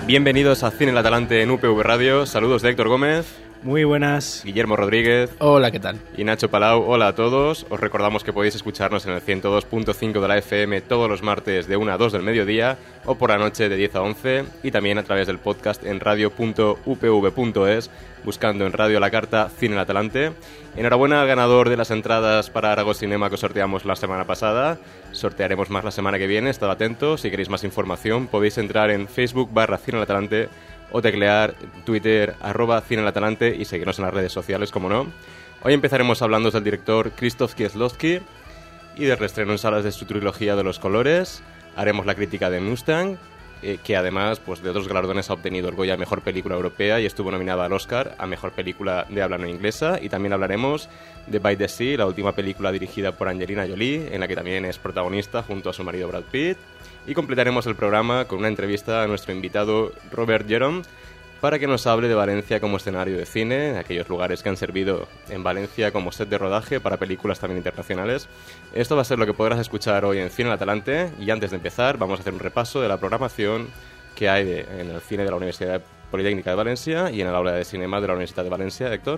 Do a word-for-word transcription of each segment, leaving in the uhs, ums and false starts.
Bienvenidos a Cine El Atalante en U P V Radio. Saludos de Héctor Gómez. Muy buenas. Guillermo Rodríguez. Hola, ¿qué tal? Y Nacho Palau. Hola a todos. Os recordamos que podéis escucharnos en el ciento dos punto cinco de la F M todos los martes de una a dos del mediodía o por la noche de diez a once y también a través del podcast en radio punto u p v punto es buscando en Radio a la Carta Cine El Atalante. Enhorabuena al ganador de las entradas para Aragó Cinema que sorteamos la semana pasada. Sortearemos más la semana que viene, estad atentos. Si queréis más información podéis entrar en Facebook barra Cine El Atalante o teclear Twitter arroba Cine El Atalante y seguirnos en las redes sociales, como no. Hoy empezaremos hablando del director Krzysztof Kieślowski y del reestreno en salas de su trilogía de los colores. Haremos la crítica de Mustang, eh, que además pues, de otros galardones ha obtenido el Goya a Mejor Película Europea y estuvo nominada al Oscar a Mejor Película de Habla No Inglesa. Y también hablaremos de By the Sea, la última película dirigida por Angelina Jolie, en la que también es protagonista junto a su marido Brad Pitt. Y completaremos el programa con una entrevista a nuestro invitado Robert Jerome para que nos hable de Valencia como escenario de cine, aquellos lugares que han servido en Valencia como set de rodaje para películas también internacionales. Esto va a ser lo que podrás escuchar hoy en Cine El Atalante y antes de empezar vamos a hacer un repaso de la programación que hay de, en el cine de la Universidad Politécnica de Valencia y en el aula de cinema de la Universidad de Valencia. Héctor.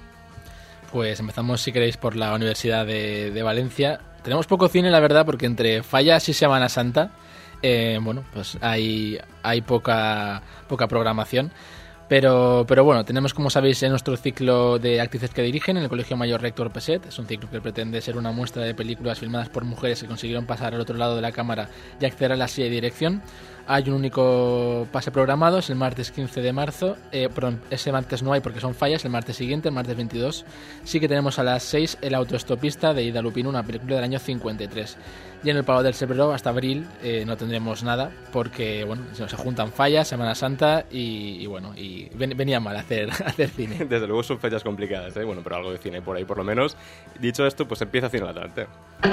Pues empezamos, si queréis, por la Universidad de, de Valencia. Tenemos poco cine, la verdad, porque entre fallas y Semana Santa, eh, bueno, pues hay, hay poca, poca programación. Pero, pero bueno, tenemos, como sabéis, en nuestro ciclo de actrices que dirigen en el Colegio Mayor Rector Peset. Es un ciclo que pretende ser una muestra de películas filmadas por mujeres que consiguieron pasar al otro lado de la cámara y acceder a la silla de dirección. Hay un único pase programado, es el martes quince de marzo. Eh, perdón, ese martes no hay porque son fallas. El martes siguiente, el martes veintidós, sí que tenemos a las seis El autoestopista de Ida Lupino, una película del año cincuenta y tres. Y en el Palau del Cebrero hasta abril eh, no tendremos nada porque bueno, se juntan fallas, Semana Santa y, y bueno, y ven, venía mal hacer, hacer cine. Desde luego son fechas complicadas, ¿eh? Bueno, pero algo de cine por ahí por lo menos. Dicho esto, pues empieza Cine El Atalante.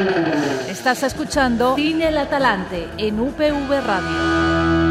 Estás escuchando Cine El Atalante en U P V Radio.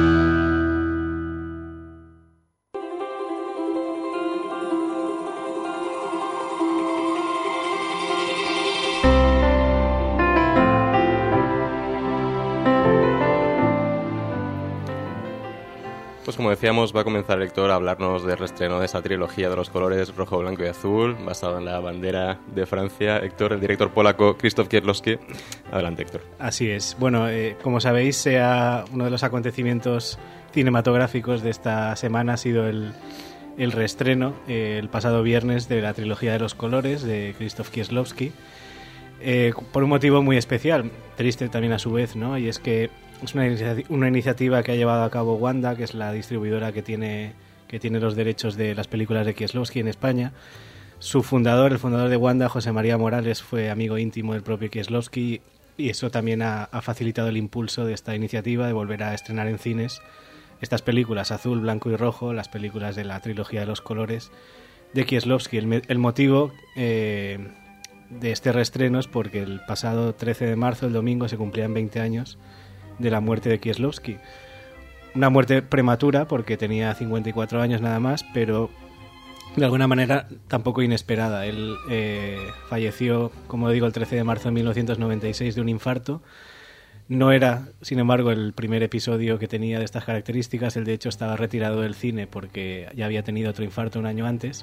Pues como decíamos, va a comenzar Héctor a hablarnos del reestreno de esa trilogía de los colores rojo, blanco y azul, basado en la bandera de Francia. Héctor, el director polaco Krzysztof Kieślowski. Adelante, Héctor. Así es. Bueno, eh, como sabéis, sea uno de los acontecimientos cinematográficos de esta semana ha sido el, el reestreno eh, el pasado viernes de la trilogía de los colores de Krzysztof Kieślowski. Eh, por un motivo muy especial, triste también a su vez, ¿no? Y es que es una, inici- una iniciativa que ha llevado a cabo Wanda, que es la distribuidora que tiene, que tiene los derechos de las películas de Kieślowski en España. Su fundador, el fundador de Wanda, José María Morales, fue amigo íntimo del propio Kieślowski y eso también ha, ha facilitado el impulso de esta iniciativa de volver a estrenar en cines estas películas, azul, blanco y rojo, las películas de la trilogía de los colores de Kieślowski. El, el motivo eh, de este reestreno es porque el pasado trece de marzo, el domingo, se cumplían veinte años de la muerte de Kieślowski. Una muerte prematura porque tenía cincuenta y cuatro años nada más, pero de alguna manera tampoco inesperada. Él eh, falleció, como digo, el trece de marzo de mil novecientos noventa y seis de un infarto. No era, sin embargo, el primer episodio que tenía de estas características. Él, de hecho, estaba retirado del cine porque ya había tenido otro infarto un año antes.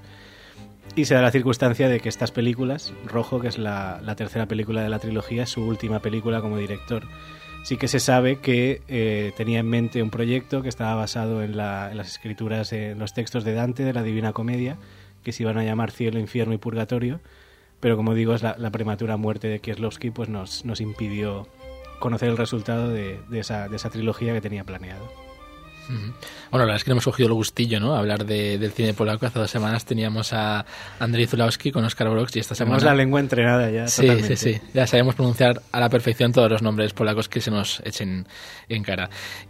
Y se da la circunstancia de que estas películas, Rojo, que es la, la tercera película de la trilogía, es su última película como director. Sí que se sabe que eh, tenía en mente un proyecto que estaba basado en, la, en las escrituras, en los textos de Dante, de la Divina Comedia, que se iban a llamar Cielo, Infierno y Purgatorio, pero como digo, es la, la prematura muerte de Kieślowski pues nos, nos impidió conocer el resultado de, de, esa, de esa trilogía que tenía planeado. Uh-huh. Bueno, la verdad es que no hemos cogido el gustillo, ¿no? Hablar de, del cine polaco. Hace dos semanas teníamos a Andrzej Zulawski con Oscar Brox y esta semana... Tenemos la lengua entrenada ya, sí, totalmente. Sí, sí, ya sabemos pronunciar a la perfección todos los nombres polacos que se nos echen en cara.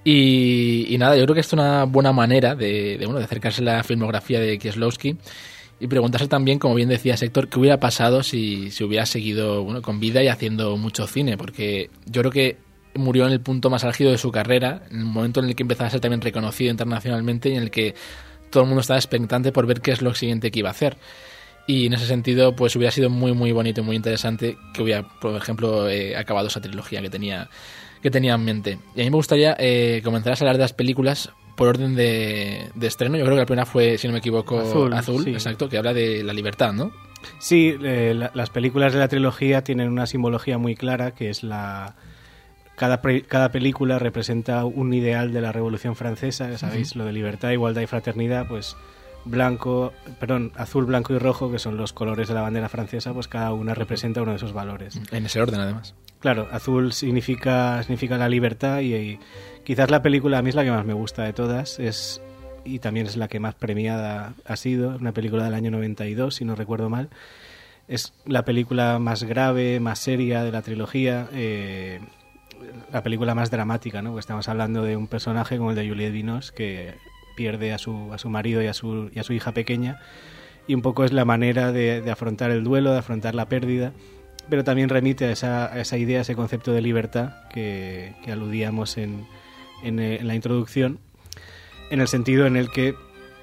Y, y nada, yo creo que esto es una buena manera de, de, bueno, de acercarse a la filmografía de Kieślowski y preguntarse también, como bien decía Héctor, qué hubiera pasado si, si hubiera seguido bueno, con vida y haciendo mucho cine, porque yo creo que murió en el punto más álgido de su carrera, en el momento en el que empezaba a ser también reconocido internacionalmente y en el que todo el mundo estaba expectante por ver qué es lo siguiente que iba a hacer. Y en ese sentido, pues hubiera sido muy, muy bonito y muy interesante que hubiera, por ejemplo, eh, acabado esa trilogía que tenía, que tenía en mente. Y a mí me gustaría eh, comenzar a hablar de las películas por orden de, de estreno. Yo creo que la primera fue, si no me equivoco, Azul, Azul, sí. exacto, que habla de la libertad, ¿no? Sí, eh, la, las películas de la trilogía tienen una simbología muy clara, que es la... Cada, pre, cada película representa un ideal de la Revolución Francesa, ¿sabéis? Uh-huh. Lo de libertad, igualdad y fraternidad, pues blanco, perdón, azul, blanco y rojo, que son los colores de la bandera francesa, pues cada una representa uno de esos valores. En ese orden, además. Claro, azul significa, significa la libertad y, y quizás la película a mí es la que más me gusta de todas, es y también es la que más premiada ha sido, una película del año noventa y dos, si no recuerdo mal. Es la película más grave, más seria de la trilogía, eh, la película más dramática, ¿no? Porque estamos hablando de un personaje como el de Juliette Binoche que pierde a su, a su marido y a su, y a su hija pequeña, y un poco es la manera de, de afrontar el duelo, de afrontar la pérdida, pero también remite a esa, a esa idea, a ese concepto de libertad que, que aludíamos en, en, en la introducción, en el sentido en el que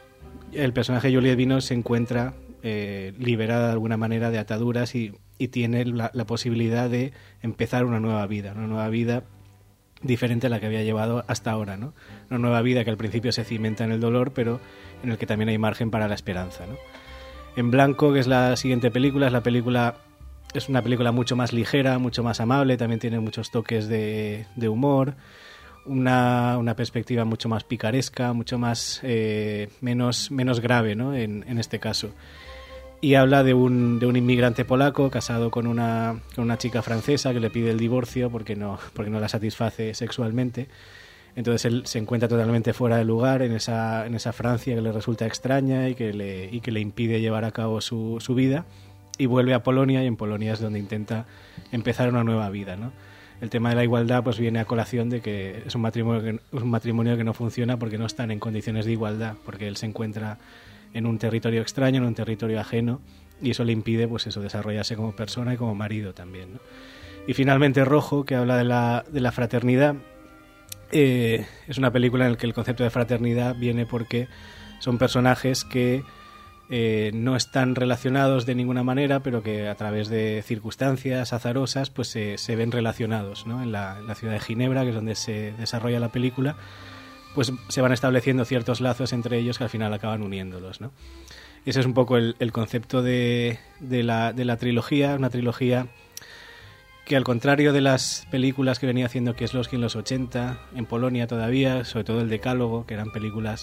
el personaje de Juliette Binoche se encuentra eh, liberada de alguna manera de ataduras y, y tiene la, la posibilidad de empezar una nueva vida, una nueva vida diferente a la que había llevado hasta ahora, ¿no? Una nueva vida que al principio se cimenta en el dolor, pero en el que también hay margen para la esperanza, ¿no? En Blanco, que es la siguiente película, es la película es una película mucho más ligera, mucho más amable, también tiene muchos toques de, de humor, una, una perspectiva mucho más picaresca, mucho más eh, menos, menos grave, ¿no? en, en este caso. Y habla de un, de un inmigrante polaco casado con una, con una chica francesa que le pide el divorcio porque no, porque no la satisface sexualmente. Entonces él se encuentra totalmente fuera de lugar en esa, en esa Francia que le resulta extraña y que le, y que le impide llevar a cabo su, su vida, y vuelve a Polonia, y en Polonia es donde intenta empezar una nueva vida, ¿no? El tema de la igualdad pues viene a colación de que es un matrimonio que, es un matrimonio que no funciona porque no están en condiciones de igualdad, porque él se encuentra en un territorio extraño, en un territorio ajeno, y eso le impide pues eso, desarrollarse como persona y como marido también, ¿no? Y finalmente Rojo, que habla de la, de la fraternidad. Eh, es una película en la que el concepto de fraternidad viene porque son personajes que eh, no están relacionados de ninguna manera, pero que a través de circunstancias azarosas pues se, se ven relacionados, ¿no? En la, en la ciudad de Ginebra, que es donde se desarrolla la película, pues se van estableciendo ciertos lazos entre ellos que al final acaban uniéndolos, ¿no? Ese es un poco el, el concepto de, de, la, de la trilogía, una trilogía que, al contrario de las películas que venía haciendo Kieslowski en los ochenta, en Polonia todavía, sobre todo el Decálogo, que eran películas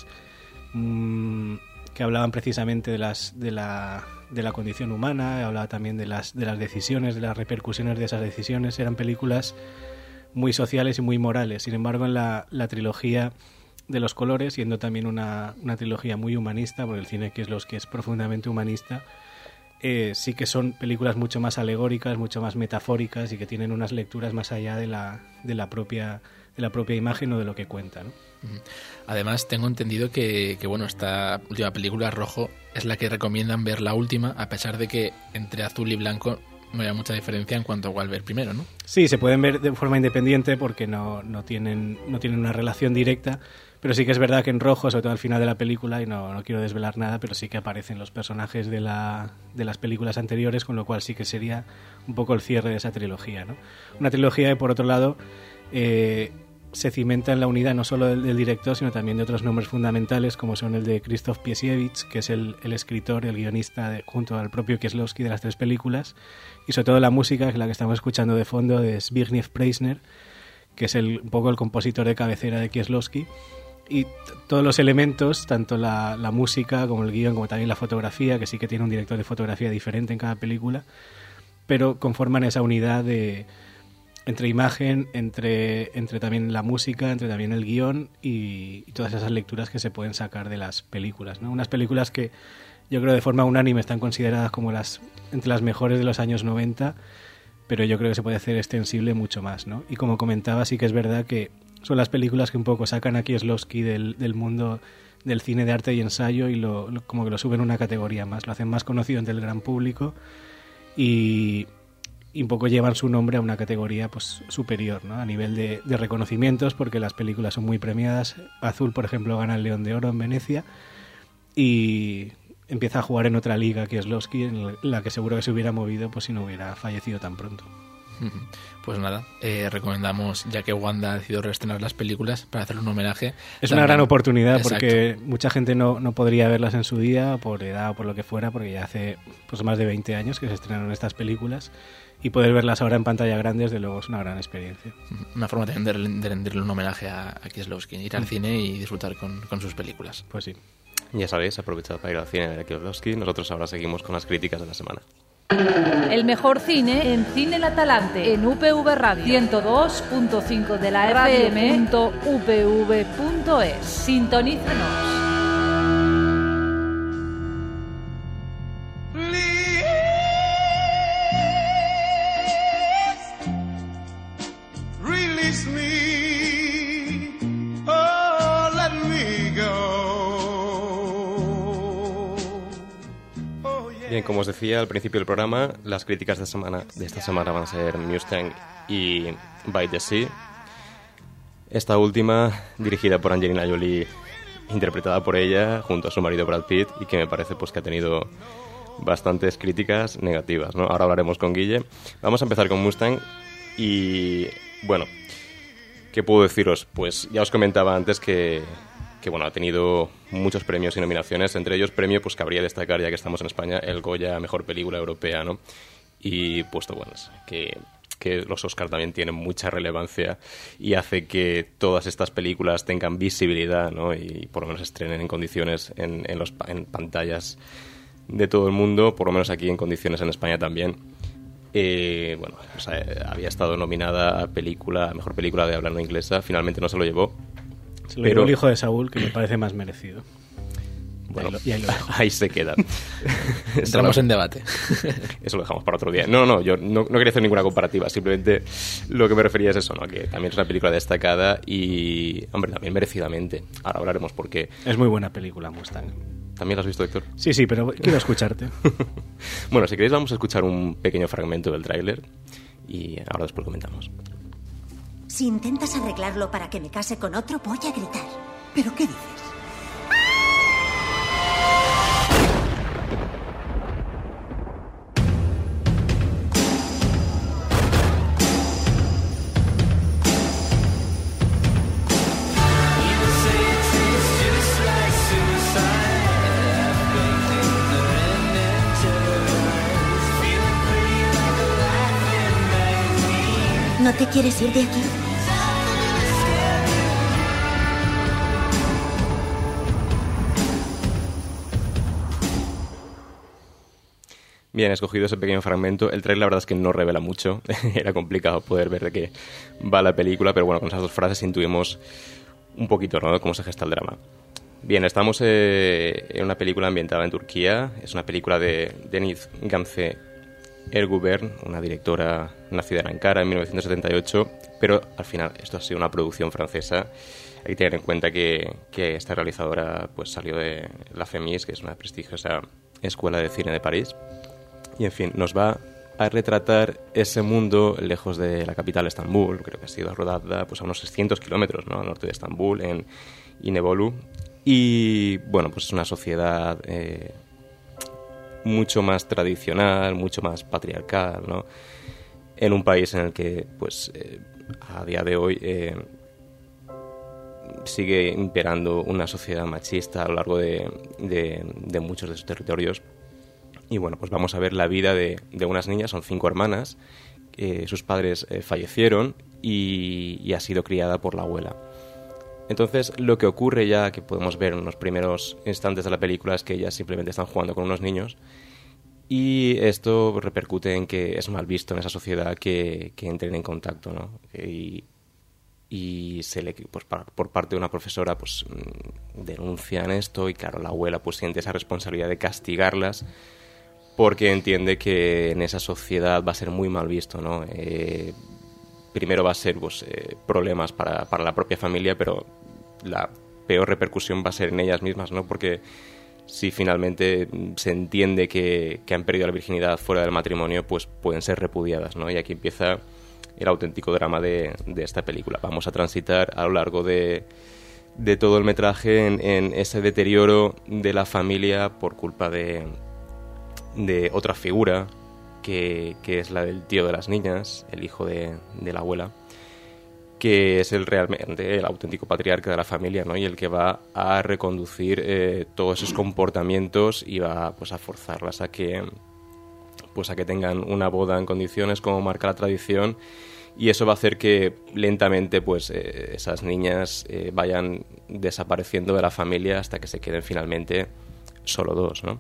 mmm, que hablaban precisamente de las de la, de la condición humana, hablaba también de las, de las decisiones, de las repercusiones de esas decisiones, eran películas muy sociales y muy morales. Sin embargo, en la, la trilogía de los colores, siendo también una, una trilogía muy humanista, porque el cine Kieslowski es profundamente humanista, Eh, sí que son películas mucho más alegóricas, mucho más metafóricas y que tienen unas lecturas más allá de la, de la, propia, de la propia imagen o de lo que cuenta, ¿no? Además, tengo entendido que, que bueno, esta última película, Rojo, es la que recomiendan ver la última, a pesar de que entre azul y blanco no haya mucha diferencia en cuanto a cuál ver primero, ¿no? Sí, se pueden ver de forma independiente porque no, no, tienen, no tienen una relación directa, pero sí que es verdad que en Rojo, sobre todo al final de la película, y no, no quiero desvelar nada, pero sí que aparecen los personajes de, la, de las películas anteriores, con lo cual sí que sería un poco el cierre de esa trilogía, ¿no? Una trilogía que, por otro lado, eh, se cimenta en la unidad no solo del, del director, sino también de otros nombres fundamentales, como son el de Krzysztof Piesiewicz, que es el, el escritor, el guionista, de, junto al propio Kieslowski, de las tres películas, y sobre todo la música, que es la que estamos escuchando de fondo, de Zbigniew Preisner, que es el, un poco el compositor de cabecera de Kieslowski. Y t- todos los elementos, tanto la, la música como el guión, como también la fotografía, que sí que tiene un director de fotografía diferente en cada película, pero conforman esa unidad de entre imagen, entre, entre también la música, entre también el guión y, y todas esas lecturas que se pueden sacar de las películas, ¿no? Unas películas que yo creo de forma unánime están consideradas como las entre las mejores de los años noventa, pero yo creo que se puede hacer extensible mucho más, ¿no? Y como comentaba, sí que es verdad que son las películas que un poco sacan a Kieslowski del, del mundo del cine de arte y ensayo y lo, lo, como que lo suben una categoría más, lo hacen más conocido entre el gran público y, y un poco llevan su nombre a una categoría pues superior, ¿no? A nivel de, de reconocimientos, porque las películas son muy premiadas. Azul, por ejemplo, gana el León de Oro en Venecia y empieza a jugar en otra liga Kieslowski, en la que seguro que se hubiera movido pues si no hubiera fallecido tan pronto. Pues nada, eh, recomendamos, ya que Wanda ha decidido reestrenar las películas para hacerle un homenaje. Es también. Una gran oportunidad. Exacto. Porque mucha gente no, no podría verlas en su día, por edad o por lo que fuera, porque ya hace pues más de veinte años que se estrenaron estas películas, y poder verlas ahora en pantalla grande, desde luego, es una gran experiencia. Una forma también de, de rendirle un homenaje a, a Kieslowski, ir al mm. cine y disfrutar con, con sus películas. Pues sí. Ya sabéis, aprovechad para ir al cine de Kieslowski. Nosotros ahora seguimos con las críticas de la semana. El mejor cine en Cine El Atalante, en U P V Radio ciento dos punto cinco de la F M punto u p v punto es. Sintonícenos. Bien, como os decía al principio del programa, las críticas de, semana, de esta semana van a ser Mustang y By the Sea. Esta última, dirigida por Angelina Jolie, interpretada por ella, junto a su marido Brad Pitt, y que me parece pues que ha tenido bastantes críticas negativas, ¿no? Ahora hablaremos con Guille. Vamos a empezar con Mustang y, bueno, ¿qué puedo deciros? Pues ya os comentaba antes que... que bueno, ha tenido muchos premios y nominaciones, entre ellos premio pues que habría destacar, ya que estamos en España, el Goya Mejor Película Europea, ¿no? Y puesto, bueno, que, que los Oscar también tienen mucha relevancia y hace que todas estas películas tengan visibilidad, ¿no? Y por lo menos estrenen en condiciones en, en, los, en pantallas de todo el mundo, por lo menos aquí en condiciones en España también. Eh, bueno, o sea, había estado nominada a película, a Mejor Película de habla no inglesa, finalmente no se lo llevó. Se lo pero... llevó El hijo de Saúl, que me parece más merecido. Bueno, ahí, lo, y ahí, lo dejo. Ahí se queda. Estamos en debate. Eso lo dejamos para otro día. No, no, yo no, no quería hacer ninguna comparativa. Simplemente lo que me refería es eso, ¿no? Que también es una película destacada y, hombre, también merecidamente. Ahora hablaremos por qué. Es muy buena película, Mustang. ¿También la has visto, Héctor? Sí, sí, pero quiero escucharte. Bueno, si queréis vamos a escuchar un pequeño fragmento del tráiler y ahora después comentamos. Si intentas arreglarlo para que me case con otro, voy a gritar. ¿Pero qué dices? ¿No te quieres ir de aquí? Bien, he escogido ese pequeño fragmento. El trailer la verdad es que no revela mucho. Era complicado poder ver de qué va la película, pero bueno, con esas dos frases intuimos un poquito, ¿no?, cómo se gesta el drama. Bien, estamos eh, en una película ambientada en Turquía. Es una película de Deniz Gamze Erguben, una directora nacida en Ankara en mil novecientos setenta y ocho, pero al final esto ha sido una producción francesa. Hay que tener en cuenta que, que esta realizadora pues salió de la FEMIS, que es una prestigiosa escuela de cine de París, y en fin, nos va a retratar ese mundo lejos de la capital, Estambul. Creo que ha sido rodada pues a unos seiscientos kilómetros, ¿no?, al norte de Estambul, en İnebolu, y bueno, pues es una sociedad eh, mucho más tradicional, mucho más patriarcal, ¿no?, en un país en el que pues eh, a día de hoy eh, sigue imperando una sociedad machista a lo largo de, de, de muchos de sus territorios. Y bueno, pues vamos a ver la vida de, de unas niñas, son cinco hermanas, eh, sus padres eh, fallecieron y, y ha sido criada por la abuela. Entonces, lo que ocurre ya, que podemos ver en los primeros instantes de la película, es que ellas simplemente están jugando con unos niños, y esto repercute en que es mal visto en esa sociedad que, que entren en contacto, ¿no? Y, y se le, pues, por parte de una profesora pues denuncian esto, y claro, la abuela pues siente esa responsabilidad de castigarlas, porque entiende que en esa sociedad va a ser muy mal visto, ¿no? Eh, primero va a ser pues, eh, problemas para, para la propia familia, pero la peor repercusión va a ser en ellas mismas, ¿no? Porque si finalmente se entiende que, que han perdido la virginidad fuera del matrimonio, pues pueden ser repudiadas, ¿no? Y aquí empieza el auténtico drama de, de esta película. Vamos a transitar a lo largo de, de todo el metraje en, en ese deterioro de la familia por culpa de, de otra figura que, que es la del tío de las niñas, el hijo de, de la abuela, que es el realmente el auténtico patriarca de la familia, ¿no? Y el que va a reconducir eh, todos esos comportamientos y va, pues, a forzarlas a que, pues, a que tengan una boda en condiciones como marca la tradición, y eso va a hacer que lentamente, pues, eh, esas niñas eh, vayan desapareciendo de la familia hasta que se queden finalmente solo dos, ¿no?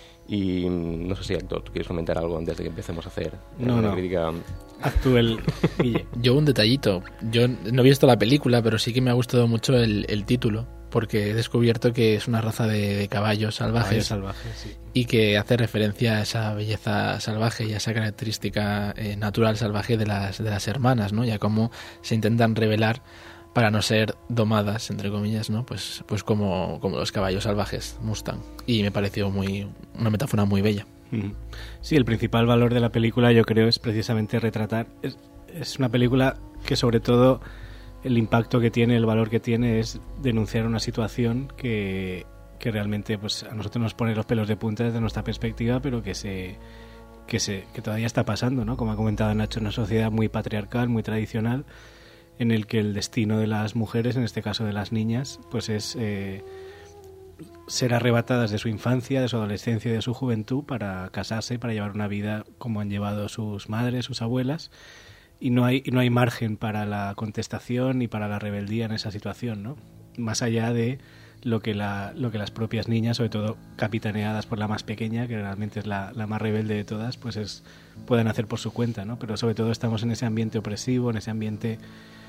Y no sé si, Héctor, ¿tú quieres comentar algo antes de que empecemos a hacer no, una no. crítica? Actúa el Guille. Yo un detallito. Yo no he visto la película, pero sí que me ha gustado mucho el, el título, porque he descubierto que es una raza de, de caballos salvajes, Caballo salvaje, sí. y que hace referencia a esa belleza salvaje y a esa característica eh, natural salvaje de las, de las hermanas, ¿no? Y a cómo se intentan rebelar para no ser domadas, entre comillas, ¿no? Pues, pues como, como los caballos salvajes Mustang. Y me pareció muy una metáfora muy bella. Sí, el principal valor de la película, yo creo, es precisamente retratar. Es, es una película que, sobre todo, el impacto que tiene, el valor que tiene, es denunciar una situación que, que realmente, pues, a nosotros nos pone los pelos de punta desde nuestra perspectiva, pero que se que se que todavía está pasando, ¿no? Como ha comentado Nacho, en una sociedad muy patriarcal, muy tradicional, en el que el destino de las mujeres, en este caso de las niñas, pues es eh, ser arrebatadas de su infancia, de su adolescencia y de su juventud para casarse, para llevar una vida como han llevado sus madres, sus abuelas, y no hay y no hay margen para la contestación y para la rebeldía en esa situación, ¿no? Más allá de lo que la lo que las propias niñas, sobre todo capitaneadas por la más pequeña, que realmente es la, la más rebelde de todas, pues es pueden hacer por su cuenta, ¿no? Pero sobre todo estamos en ese ambiente opresivo, en ese ambiente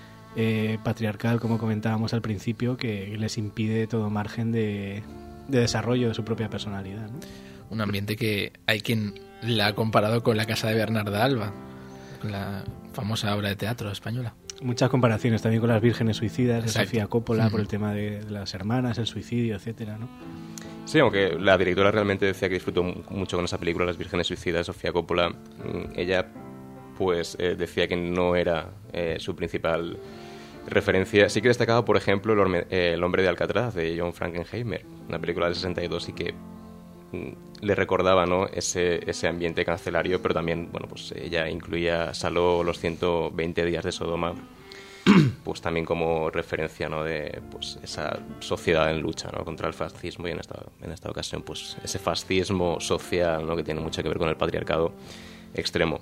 Eh, patriarcal, como comentábamos al principio, que les impide todo margen de, de desarrollo de su propia personalidad, ¿no? Un ambiente que hay quien la ha comparado con La casa de Bernarda Alba, con la famosa obra de teatro española. Muchas comparaciones también con Las vírgenes suicidas de Exacto. Sofía Coppola, Uh-huh. por el tema de, de las hermanas, el suicidio, etcétera, ¿no? Sí, aunque la directora realmente decía que disfrutó mucho con esa película, Las vírgenes suicidas, Sofía Coppola. Ella, pues, eh, decía que no era eh, su principal referencia. Sí que destacaba, por ejemplo, El, Orme, eh, El hombre de Alcatraz, de John Frankenheimer, una película del sesenta y dos, y que mm, le recordaba, ¿no?, ese, ese ambiente carcelario, pero también, bueno, pues ella incluía Saló, Los ciento veinte días de Sodoma, pues también como referencia, ¿no?, de, pues, esa sociedad en lucha, ¿no?, contra el fascismo, y en esta, en esta ocasión, pues, ese fascismo social, ¿no?, que tiene mucho que ver con el patriarcado extremo.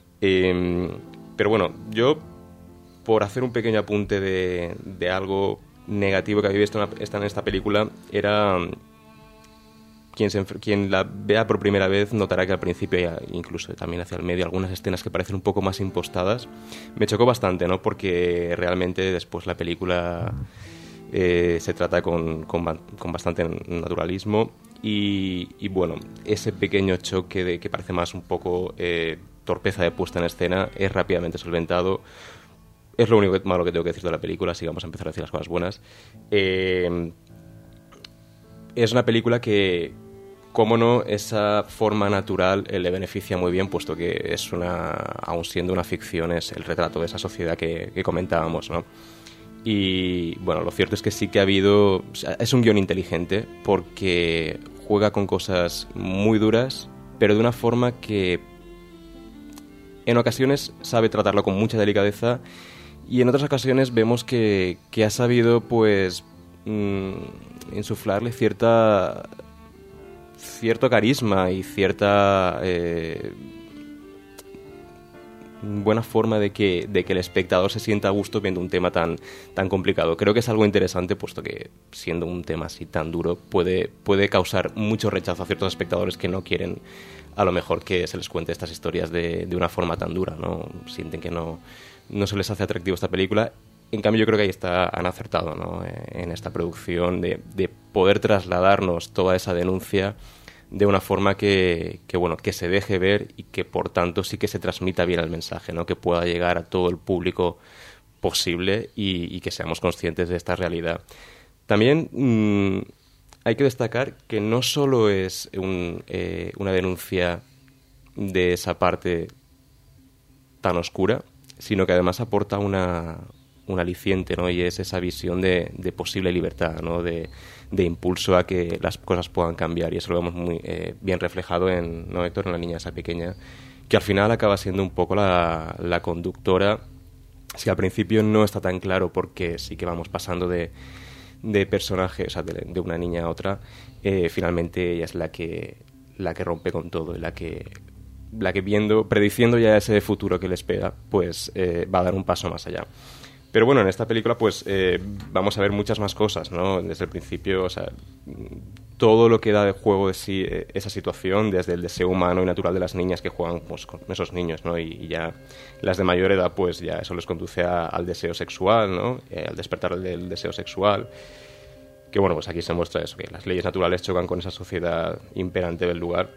Eh, pero bueno, yo, por hacer un pequeño apunte de, de algo negativo que había visto en esta, en esta película, era quien, se, quien la vea por primera vez notará que al principio, ya incluso también hacia el medio, algunas escenas que parecen un poco más impostadas. Me chocó bastante, ¿no?, porque realmente después la película eh, se trata con, con, con bastante naturalismo, y, y bueno, ese pequeño choque de que parece más un poco eh, torpeza de puesta en escena es rápidamente solventado. Es lo único que, malo que tengo que decir de la película, así que vamos a empezar a decir las cosas buenas. Eh, es una película que, cómo no, esa forma natural eh, le beneficia muy bien, puesto que es una, aun siendo una ficción, es el retrato de esa sociedad que, que comentábamos, ¿no? Y bueno, lo cierto es que sí que ha habido... O sea, es un guión inteligente, porque juega con cosas muy duras, pero de una forma que en ocasiones sabe tratarlo con mucha delicadeza, y en otras ocasiones vemos que, que ha sabido, pues, mmm, insuflarle cierta cierto carisma y cierta eh, buena forma de que, de que el espectador se sienta a gusto viendo un tema tan, tan complicado. Creo que es algo interesante, puesto que, siendo un tema así tan duro, puede, puede causar mucho rechazo a ciertos espectadores que no quieren, a lo mejor, que se les cuente estas historias de, de una forma tan dura, ¿no? Sienten que no... no se les hace atractivo esta película. En cambio, yo creo que ahí está, han acertado, ¿no?, en esta producción de, de poder trasladarnos toda esa denuncia de una forma que, que, bueno, que se deje ver, y que, por tanto, sí que se transmita bien el mensaje, ¿no?, que pueda llegar a todo el público posible, y, y que seamos conscientes de esta realidad. También mmm, hay que destacar que no solo es un, eh, una denuncia de esa parte tan oscura, sino que además aporta una, un aliciente, ¿no?, y es esa visión de, de posible libertad, ¿no?, de, de impulso a que las cosas puedan cambiar, y eso lo vemos muy eh, bien reflejado en, ¿no, Héctor?, en la niña esa pequeña que al final acaba siendo un poco la, la conductora. Si al principio no está tan claro porque sí que vamos pasando de, de personaje, o sea, de, de una niña a otra, eh, finalmente ella es la que, la que rompe con todo y la que, la que viendo, prediciendo ya ese futuro que le espera, pues eh, va a dar un paso más allá. Pero bueno, en esta película pues eh, vamos a ver muchas más cosas, ¿no? Desde el principio, o sea, todo lo que da de juego de sí eh, esa situación, desde el deseo humano y natural de las niñas que juegan pues, con esos niños, ¿no? Y, y ya las de mayor edad, pues ya eso les conduce a, al deseo sexual, ¿no? Eh, al despertar del deseo sexual. Que bueno, pues aquí se muestra eso, que las leyes naturales chocan con esa sociedad imperante del lugar.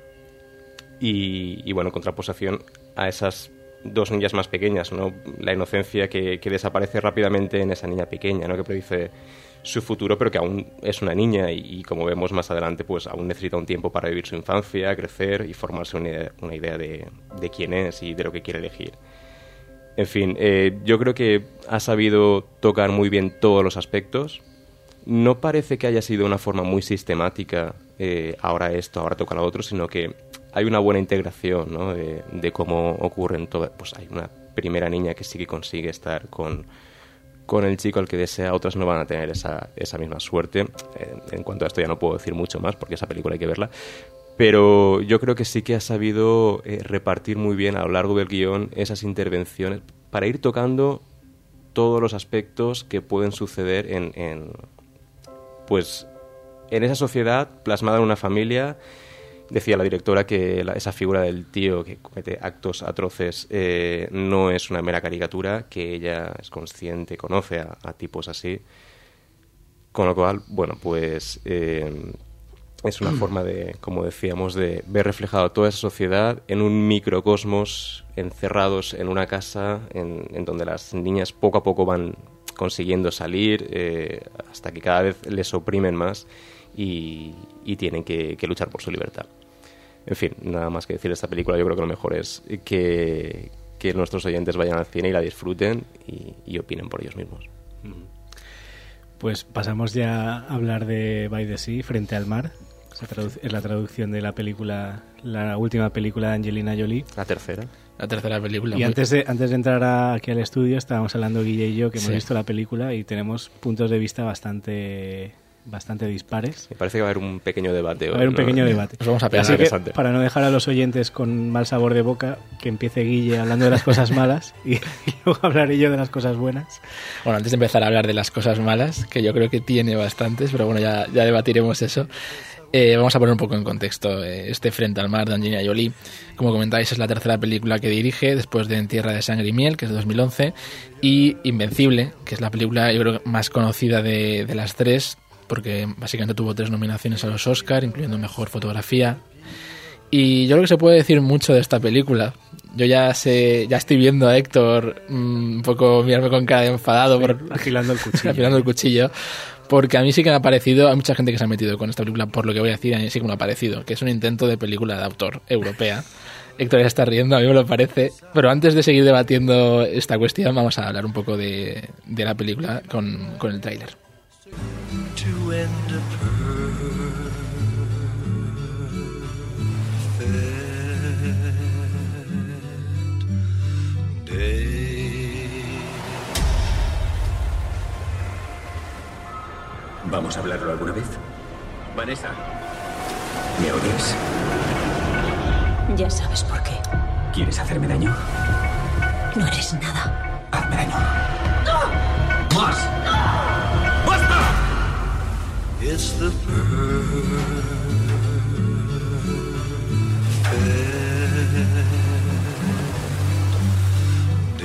Y, y bueno, en contraposición a esas dos niñas más pequeñas, ¿no? La inocencia que, que desaparece rápidamente en esa niña pequeña, ¿no? Que predice su futuro, pero que aún es una niña y, y como vemos más adelante, pues aún necesita un tiempo para vivir su infancia, crecer y formarse una idea, una idea de, de quién es y de lo que quiere elegir. En fin, eh, yo creo que ha sabido tocar muy bien todos los aspectos. No parece que haya sido una forma muy sistemática, eh, ahora esto, ahora toca lo otro, sino que hay una buena integración, ¿no? de, de cómo ocurren todas. Pues hay una primera niña que sí que consigue estar con, con el chico al que desea, otras no van a tener esa, esa misma suerte. Eh, en cuanto a esto ya no puedo decir mucho más porque esa película hay que verla, pero yo creo que sí que ha sabido eh, repartir muy bien a lo largo del guión esas intervenciones para ir tocando todos los aspectos que pueden suceder en, en pues en esa sociedad plasmada en una familia. Decía la directora que la, esa figura del tío que comete actos atroces eh, no es una mera caricatura, que ella es consciente, conoce a, a tipos así. Con lo cual, bueno, pues eh, es una forma de, como decíamos, de ver reflejado toda esa sociedad en un microcosmos, encerrados en una casa, en, en donde las niñas poco a poco van consiguiendo salir, eh, hasta que cada vez les oprimen más y, y tienen que, que luchar por su libertad. En fin, nada más que decir de esta película. Yo creo que lo mejor es que, que nuestros oyentes vayan al cine y la disfruten y, y opinen por ellos mismos. Pues pasamos ya a hablar de By the Sea, Frente al Mar. Es la traducción de la película, la última película de Angelina Jolie. La tercera. La tercera película. Y antes de, antes de entrar a, aquí al estudio estábamos hablando Guille y yo que hemos Sí. visto la película y tenemos puntos de vista bastante bastante dispares. Me parece que va a haber un pequeño debate hoy. Va a haber un ¿no? pequeño debate. Nos vamos a pegar. Así que, Interesante. para no dejar a los oyentes con mal sabor de boca, que empiece Guille hablando de las cosas malas y, y luego hablaré yo de las cosas buenas. Bueno, antes de empezar a hablar de las cosas malas, que yo creo que tiene bastantes, pero bueno, ya, ya debatiremos eso. Eh, vamos a poner un poco en contexto eh, este Frente al Mar de Angelina Jolie. Como comentáis, es la tercera película que dirige después de En Tierra de Sangre y Miel, que es de dos mil once, y Invencible, que es la película yo creo más conocida de, de las tres, porque básicamente tuvo tres nominaciones a los Oscar, incluyendo Mejor Fotografía. Y yo creo que se puede decir mucho de esta película. Yo ya sé, ya estoy viendo a Héctor mmm, un poco mirarme con cara de enfadado por Afilando el cuchillo. afilando el cuchillo, porque a mí sí que me ha parecido, hay mucha gente que se ha metido con esta película por lo que voy a decir, a mí sí que me ha parecido, que es un intento de película de autor europea. Héctor ya está riendo, a mí me lo parece, pero antes de seguir debatiendo esta cuestión vamos a hablar un poco de, de la película con, con el tráiler. To end a perfect day. ¿Vamos a hablarlo alguna vez? Vanessa, ¿Me oyes? Ya sabes por qué. ¿Quieres hacerme daño? No eres nada. Hazme daño. ¡Más! it's the perfect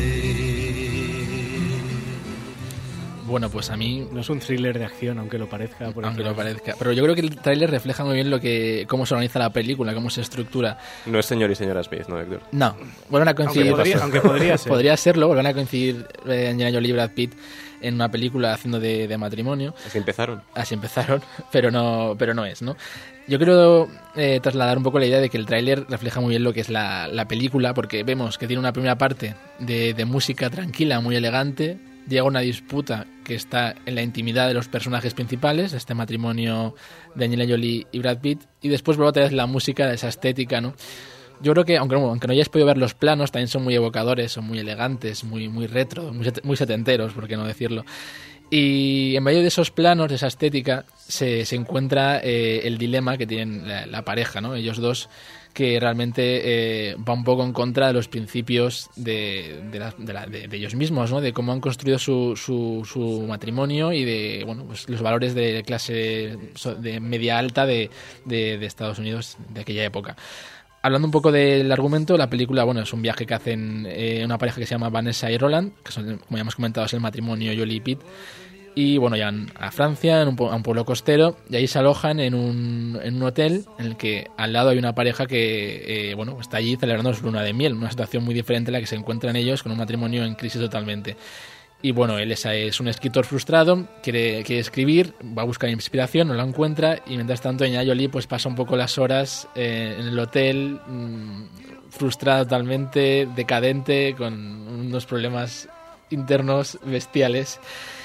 day. Bueno, pues a mí, No es un thriller de acción, aunque lo parezca. Por aunque encima. lo parezca, pero yo creo que el tráiler refleja muy bien lo que cómo se organiza la película, cómo se estructura. No es señor y señora Smith, ¿no, Héctor? No, vuelven a coincidir. Aunque podría, aunque podría ser. Podría serlo, vuelven a coincidir eh, Angelina Jolie y Brad Pitt en una película haciendo de, de matrimonio. Así empezaron. Así empezaron, pero no, pero no es, ¿no? Yo quiero eh, trasladar un poco la idea de que el tráiler refleja muy bien lo que es la, la película, porque vemos que tiene una primera parte de, de música tranquila, muy elegante. Llega una disputa que está en la intimidad de los personajes principales, este matrimonio de Angelina Jolie y Brad Pitt, y después vuelve otra vez la música, esa estética, ¿no? yo creo que, aunque, aunque no hayáis podido ver los planos, también son muy evocadores, son muy elegantes, muy, muy retro, muy, set, muy setenteros, por qué no decirlo. Y en medio de esos planos, de esa estética, se, se encuentra eh, el dilema que tienen la, la pareja, ¿no? Ellos dos, que realmente eh, va un poco en contra de los principios de, de, la, de, la, de, de ellos mismos, ¿no? De cómo han construido su, su, su matrimonio y de, bueno, pues los valores de clase de media alta de, de, de Estados Unidos de aquella época. Hablando un poco del argumento, la película, bueno, es un viaje que hacen eh, una pareja que se llama Vanessa y Roland, que son, como ya hemos comentado, es el matrimonio Jolie y Pete. Y bueno, llegan a Francia, en un, a un pueblo costero, y ahí se alojan en un, en un hotel en el que al lado hay una pareja que eh, bueno, está allí celebrando su luna de miel, una situación muy diferente a la que se encuentran ellos, con un matrimonio en crisis totalmente. Y bueno, él es, es un escritor frustrado, quiere, quiere escribir, va a buscar inspiración, no la encuentra, y mientras tanto Angelina Jolie pues pasa un poco las horas eh, en el hotel, mmm, frustrada totalmente, decadente, con unos problemas internos bestiales.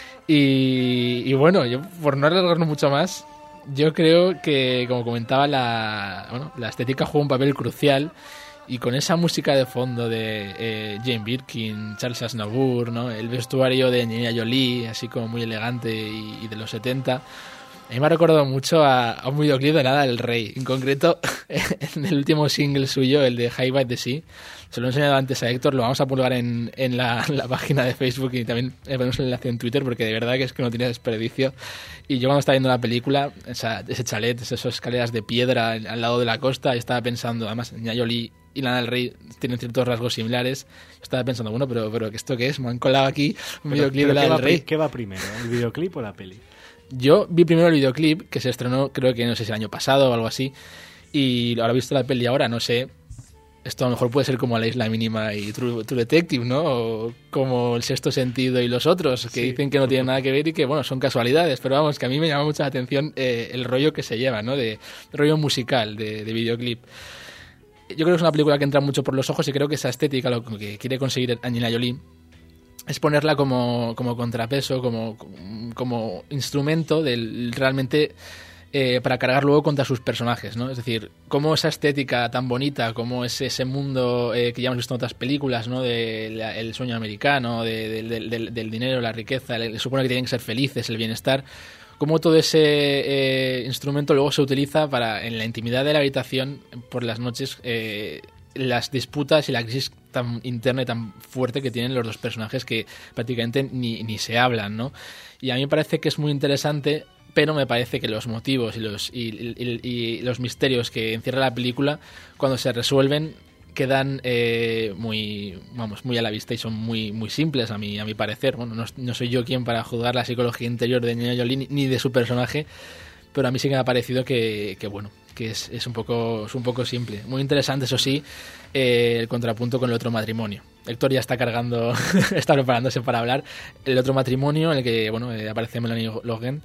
Y, y bueno, yo por no alargarnos mucho más, yo creo que, como comentaba, la, bueno, la estética juega un papel crucial, y con esa música de fondo de eh, Jane Birkin, Charles Aznavour, ¿no? El vestuario de Angelina Jolie, así como muy elegante y, y de los setenta, a mí me ha recordado mucho a, a un videoclip de Lana del Rey, en concreto en el último single suyo, el de High by the Sea. Se lo he enseñado antes a Héctor, lo vamos a publicar en, en, la, en la página de Facebook, y también ponemos el enlace en Twitter, porque de verdad que es que no tiene desperdicio. Y yo cuando estaba viendo la película, esa, ese chalet, esas escaleras de piedra al lado de la costa, yo estaba pensando, además, Angelina Jolie y Lana del Rey tienen ciertos rasgos similares. Yo estaba pensando, bueno, pero, pero ¿esto qué es? Me han colado aquí un pero, videoclip pero de Lana del Rey. ¿Qué va primero, el videoclip o la peli? Yo vi primero el videoclip, que se estrenó, creo que no sé si el año pasado o algo así, y ahora he visto la peli ahora, no sé. Esto a lo mejor puede ser como La Isla Mínima y True, True Detective, ¿no? O como El Sexto Sentido y los otros, que sí, dicen que no tienen nada que ver y que, bueno, son casualidades. Pero vamos, que a mí me llama mucho la atención eh, el rollo que se lleva, ¿no? De, de rollo musical, de, de videoclip. Yo creo que es una película que entra mucho por los ojos, y creo que esa estética, lo que quiere conseguir Angelina Jolie, es ponerla como, como contrapeso, como, como instrumento del realmente... Eh, para cargar luego contra sus personajes, ¿no? Es decir, cómo esa estética tan bonita, cómo es ese mundo eh, que ya hemos visto en otras películas, ¿no? De la, el sueño americano, de, de, de, del, del dinero, la riqueza, le supone que tienen que ser felices, el bienestar, cómo todo ese eh, instrumento luego se utiliza para, en la intimidad de la habitación, por las noches, eh, las disputas y la crisis tan interna y tan fuerte que tienen los dos personajes, que prácticamente ni, ni se hablan, ¿no? Y a mí me parece que es muy interesante, pero me parece que los motivos y los, y, y, y los misterios que encierra la película, cuando se resuelven, quedan eh, muy, vamos, muy a la vista, y son muy, muy simples a mi, a mi parecer. Bueno, no, no soy yo quien para juzgar la psicología interior de Angelina Jolie ni, ni de su personaje, pero a mí sí que me ha parecido que, que bueno, que es, es, un poco, es un poco simple. Muy interesante, eso sí, eh, el contrapunto con el otro matrimonio. Héctor ya está cargando, está preparándose para hablar. El otro matrimonio, en el que, bueno, eh, aparece Melanie Logan.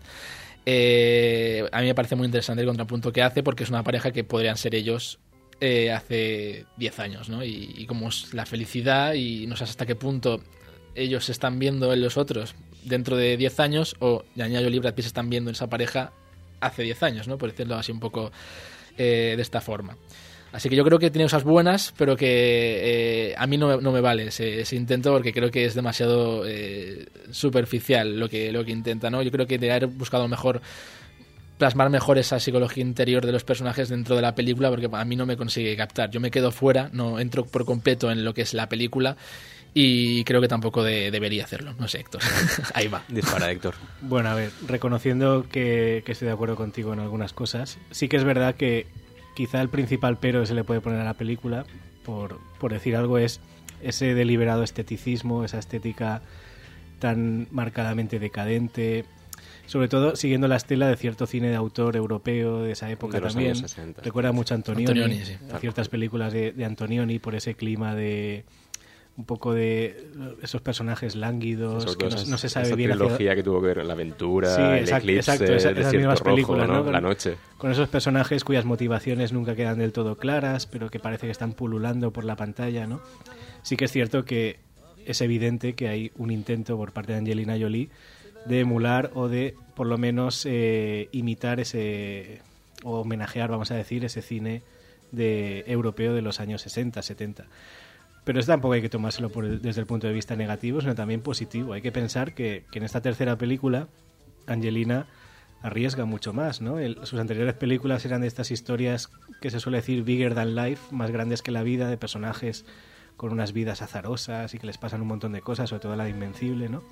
Eh, a mí me parece muy interesante el contrapunto que hace, porque es una pareja que podrían ser ellos eh, hace diez años, ¿no? Y, y como es la felicidad, y no sé hasta qué punto ellos se están viendo en los otros dentro de diez años, o Angelina Jolie y Brad Pitt se están viendo en esa pareja hace diez años, ¿no? Por decirlo así un poco eh, de esta forma. Así que yo creo que tiene cosas buenas, pero que eh, a mí no me, no me vale ese, ese intento, porque creo que es demasiado eh, superficial lo que, lo que intenta, ¿no? Yo creo que debería haber buscado mejor plasmar mejor esa psicología interior de los personajes dentro de la película, porque a mí no me consigue captar. Yo me quedo fuera, no entro por completo en lo que es la película, y creo que tampoco de, debería hacerlo. No sé, Héctor. Ahí va. Dispara, Héctor. Bueno, a ver, reconociendo que, que estoy de acuerdo contigo en algunas cosas, sí que es verdad que quizá el principal pero que se le puede poner a la película, por, por decir algo, es ese deliberado esteticismo, esa estética tan marcadamente decadente, sobre todo siguiendo la estela de cierto cine de autor europeo de esa época de también. Recuerda mucho a Antonioni, Antonioni sí. a ciertas películas de, de Antonioni, por ese clima de un poco de esos personajes lánguidos, que no, no se sabe esa bien. Esa trilogía hacia... que tuvo que ver La Aventura, sí, El exacto, Eclipse, exacto, esa, Desierto mismas Rojo, películas, ¿no? ¿no? La Noche. Con esos personajes cuyas motivaciones nunca quedan del todo claras, pero que parece que están pululando por la pantalla, ¿no? Sí que es cierto que es evidente que hay un intento por parte de Angelina Jolie de emular o de, por lo menos, eh, imitar ese, o homenajear, vamos a decir, ese cine de europeo de los años sesenta, setenta. Pero eso tampoco hay que tomárselo por el, desde el punto de vista negativo, sino también positivo. Hay que pensar que, que en esta tercera película Angelina arriesga mucho más, ¿no? El, sus anteriores películas eran de estas historias que se suele decir bigger than life, más grandes que la vida, de personajes con unas vidas azarosas y que les pasan un montón de cosas, sobre todo la de Invencible, ¿no?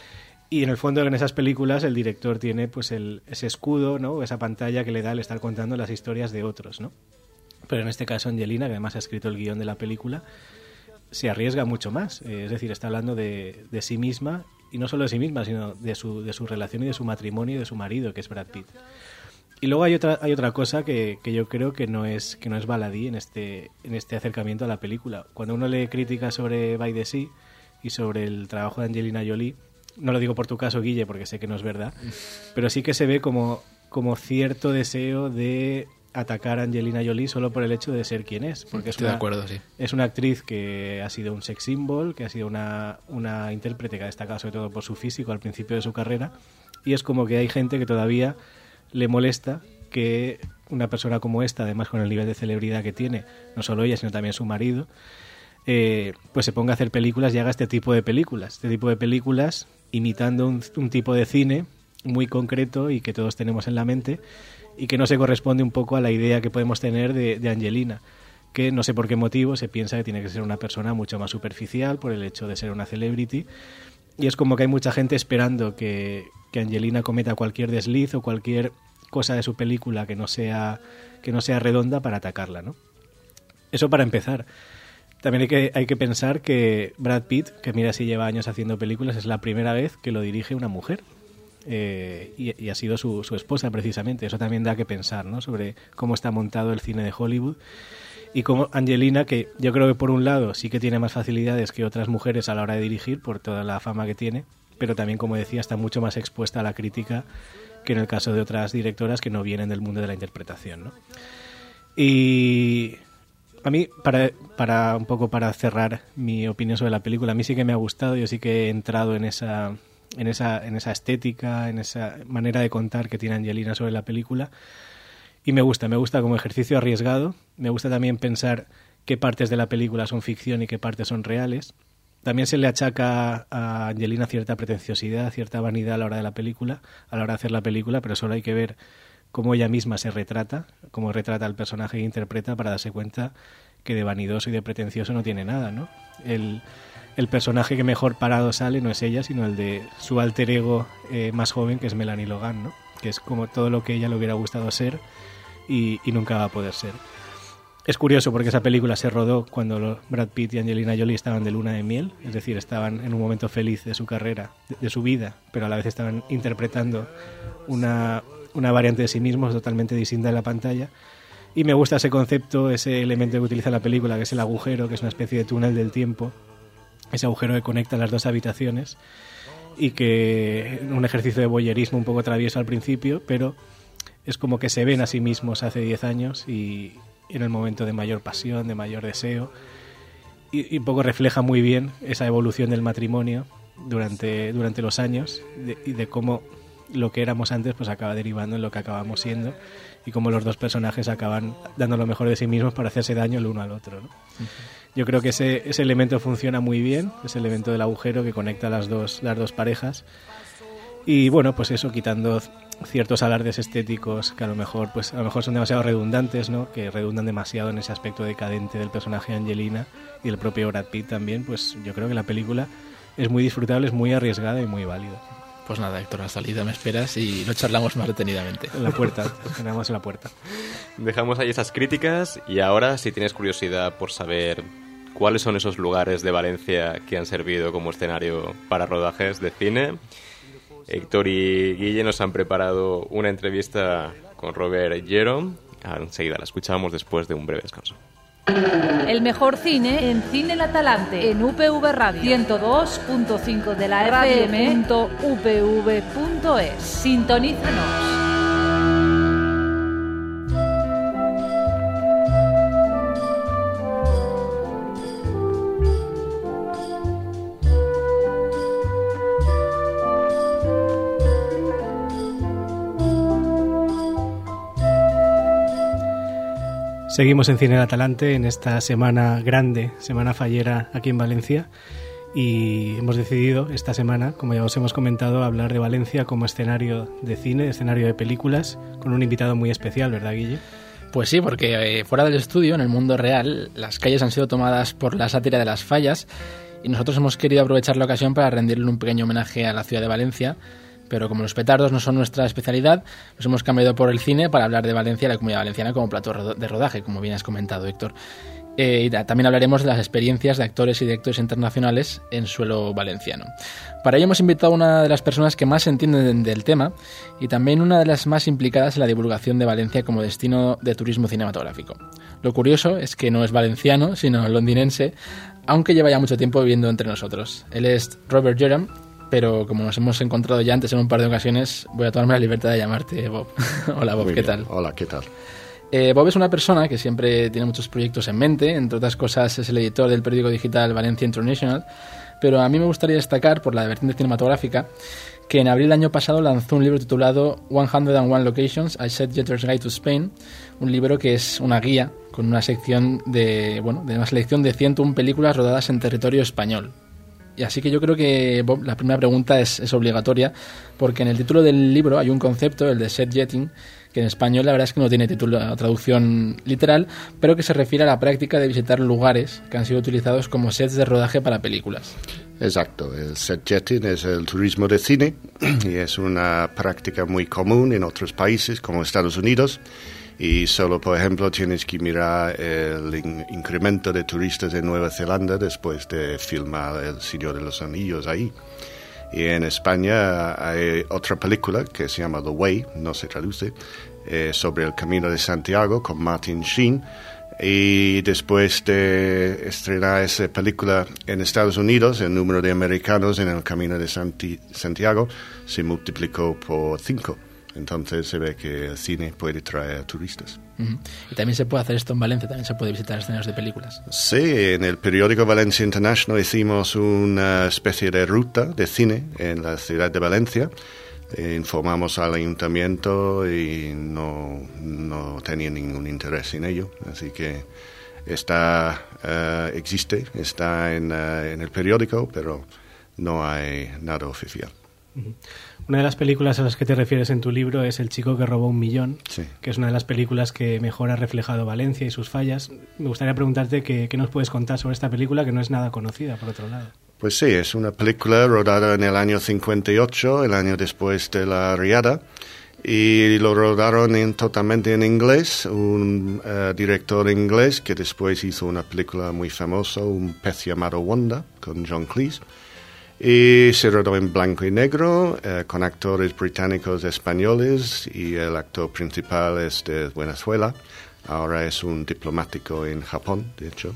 Y en el fondo en esas películas el director tiene pues el, ese escudo, ¿no? Esa pantalla que le da al estar contando las historias de otros, ¿no? Pero en este caso Angelina, que además ha escrito el guión de la película, se arriesga mucho más. Eh, es decir, está hablando de, de sí misma, y no solo de sí misma, sino de su, de su relación y de su matrimonio y de su marido, que es Brad Pitt. Y luego hay otra, hay otra cosa que, que yo creo que no es, que no es baladí en este, en este acercamiento a la película. Cuando uno lee críticas sobre By the Sea y sobre el trabajo de Angelina Jolie, no lo digo por tu caso, Guille, porque sé que no es verdad, pero sí que se ve como, como cierto deseo de atacar a Angelina Jolie solo por el hecho de ser quien es, porque es Estoy una, de acuerdo, sí. es una actriz que ha sido un sex symbol, que ha sido una, una intérprete que ha destacado sobre todo por su físico al principio de su carrera, y es como que hay gente que todavía le molesta que una persona como esta, además con el nivel de celebridad que tiene, no solo ella, sino también su marido, eh, pues se ponga a hacer películas y haga este tipo de películas, este tipo de películas imitando un, un tipo de cine muy concreto y que todos tenemos en la mente, y que no se corresponde un poco a la idea que podemos tener de, de Angelina, que no sé por qué motivo se piensa que tiene que ser una persona mucho más superficial por el hecho de ser una celebrity, y es como que hay mucha gente esperando que, que Angelina cometa cualquier desliz o cualquier cosa de su película que no sea, que no sea redonda para atacarla, ¿no? Eso para empezar. También hay que, hay que pensar que Brad Pitt, que mira si lleva años haciendo películas, es la primera vez que lo dirige una mujer. Eh, y, y ha sido su, su esposa precisamente. Eso también da que pensar, ¿no? Sobre cómo está montado el cine de Hollywood y cómo Angelina, que yo creo que por un lado sí que tiene más facilidades que otras mujeres a la hora de dirigir por toda la fama que tiene, pero también, como decía, está mucho más expuesta a la crítica que en el caso de otras directoras que no vienen del mundo de la interpretación, ¿no? Y a mí, para, para un poco para cerrar mi opinión sobre la película, a mí sí que me ha gustado. Yo sí que he entrado en esa en esa en esa estética, en esa manera de contar que tiene Angelina sobre la película, y me gusta, me gusta como ejercicio arriesgado. Me gusta también pensar qué partes de la película son ficción y qué partes son reales. También se le achaca a Angelina cierta pretenciosidad, cierta vanidad a la hora de la película, a la hora de hacer la película, pero solo hay que ver cómo ella misma se retrata, cómo retrata al personaje que interpreta, para darse cuenta que de vanidoso y de pretencioso no tiene nada, ¿no? El, el personaje que mejor parado sale no es ella, sino el de su alter ego eh, más joven, que es Melanie Logan, ¿no? Que es como todo lo que ella le hubiera gustado ser y, y nunca va a poder ser. Es curioso porque esa película se rodó cuando Brad Pitt y Angelina Jolie estaban de luna de miel, es decir, estaban en un momento feliz de su carrera, de, de su vida, pero a la vez estaban interpretando una, una variante de sí mismos totalmente distinta en la pantalla. Y me gusta ese concepto, ese elemento que utiliza la película, que es el agujero, que es una especie de túnel del tiempo, ese agujero que conecta las dos habitaciones, y que un ejercicio de voyerismo un poco travieso al principio, pero es como que se ven a sí mismos hace diez años y en el momento de mayor pasión, de mayor deseo, y, y un poco refleja muy bien esa evolución del matrimonio durante, durante los años, de, y de cómo lo que éramos antes pues acaba derivando en lo que acabamos siendo, y cómo los dos personajes acaban dando lo mejor de sí mismos para hacerse daño el uno al otro, ¿no? Uh-huh. Yo creo que ese, ese elemento funciona muy bien, ese elemento del agujero que conecta las dos, las dos parejas. Y bueno, pues eso, quitando ciertos alardes estéticos que a lo mejor pues a lo mejor son demasiado redundantes, ¿no? Que redundan demasiado en ese aspecto decadente del personaje de Angelina y el propio Brad Pitt también, pues yo creo que la película es muy disfrutable, es muy arriesgada y muy válida. Pues nada, Héctor, a la salida me esperas y lo charlamos más detenidamente. En la puerta, nos quedamos en la puerta. Dejamos ahí esas críticas y ahora, si tienes curiosidad por saber cuáles son esos lugares de Valencia que han servido como escenario para rodajes de cine, Héctor y Guille nos han preparado una entrevista con Robert Llero. Enseguida la escuchamos después de un breve descanso. El mejor cine en Cine El Atalante, en U P V Radio, ciento dos punto cinco de la F M punto U P V punto es. Sintonízanos. Seguimos en Cine El Atalante en esta semana grande, semana fallera aquí en Valencia, y hemos decidido esta semana, como ya os hemos comentado, hablar de Valencia como escenario de cine, escenario de películas, con un invitado muy especial, ¿verdad, Guille? Pues sí, porque eh, fuera del estudio, en el mundo real, las calles han sido tomadas por la sátira de las fallas y nosotros hemos querido aprovechar la ocasión para rendirle un pequeño homenaje a la ciudad de Valencia. Pero como los petardos no son nuestra especialidad, nos hemos cambiado por el cine para hablar de Valencia y la Comunidad Valenciana como plató de rodaje, como bien has comentado, Héctor. Eh, y también hablaremos de las experiencias de actores y directores internacionales en suelo valenciano. Para ello hemos invitado a una de las personas que más entienden del tema y también una de las más implicadas en la divulgación de Valencia como destino de turismo cinematográfico. Lo curioso es que no es valenciano, sino londinense, aunque lleva ya mucho tiempo viviendo entre nosotros. Él es Robert Jerram, pero como nos hemos encontrado ya antes en un par de ocasiones, voy a tomarme la libertad de llamarte Bob. Hola Bob, Muy ¿qué bien. tal? Hola, ¿qué tal? Eh, Bob es una persona que siempre tiene muchos proyectos en mente, entre otras cosas es el editor del periódico digital Valencia International, pero a mí me gustaría destacar, por la vertiente cinematográfica, que en abril del año pasado lanzó un libro titulado ciento uno Locations, A Set-Jetter's Guide to Spain, un libro que es una guía con una sección de, bueno, de una selección de ciento una películas rodadas en territorio español. Y así que yo creo que, Bob, la primera pregunta es, es obligatoria, porque en el título del libro hay un concepto, el de set jetting, que en español la verdad es que no tiene título, traducción literal, pero que se refiere a la práctica de visitar lugares que han sido utilizados como sets de rodaje para películas. Exacto, el set jetting es el turismo de cine y es una práctica muy común en otros países como Estados Unidos. Y solo, por ejemplo, tienes que mirar el in- incremento de turistas en Nueva Zelanda después de filmar El Señor de los Anillos ahí. Y en España hay otra película que se llama The Way, no se traduce, eh, sobre el Camino de Santiago con Martin Sheen. Y después de estrenar esa película en Estados Unidos, el número de americanos en el Camino de Santi- Santiago se multiplicó por cinco. Entonces se ve que el cine puede traer turistas. Uh-huh. Y también se puede hacer esto en Valencia, también se puede visitar escenarios de películas. Sí, en el periódico Valencia International hicimos una especie de ruta de cine en la ciudad de Valencia. Eh, informamos al ayuntamiento y no, no tenía ningún interés en ello. Así que está, uh, existe, está en, uh, en el periódico, pero no hay nada oficial. Una de las películas a las que te refieres en tu libro es El chico que robó un millón, Sí. que es una de las películas que mejor ha reflejado Valencia y sus fallas. Me gustaría preguntarte qué, qué nos puedes contar sobre esta película, que no es nada conocida, por otro lado. Pues sí, es una película rodada en el año cincuenta y ocho, el año después de la riada, y lo rodaron en, totalmente en inglés, un uh, director inglés que después hizo una película muy famosa, Un pez llamado Wanda, con John Cleese. Y se rodó en blanco y negro, eh, con actores británicos españoles, y el actor principal es de Venezuela. Ahora es un diplomático en Japón, de hecho.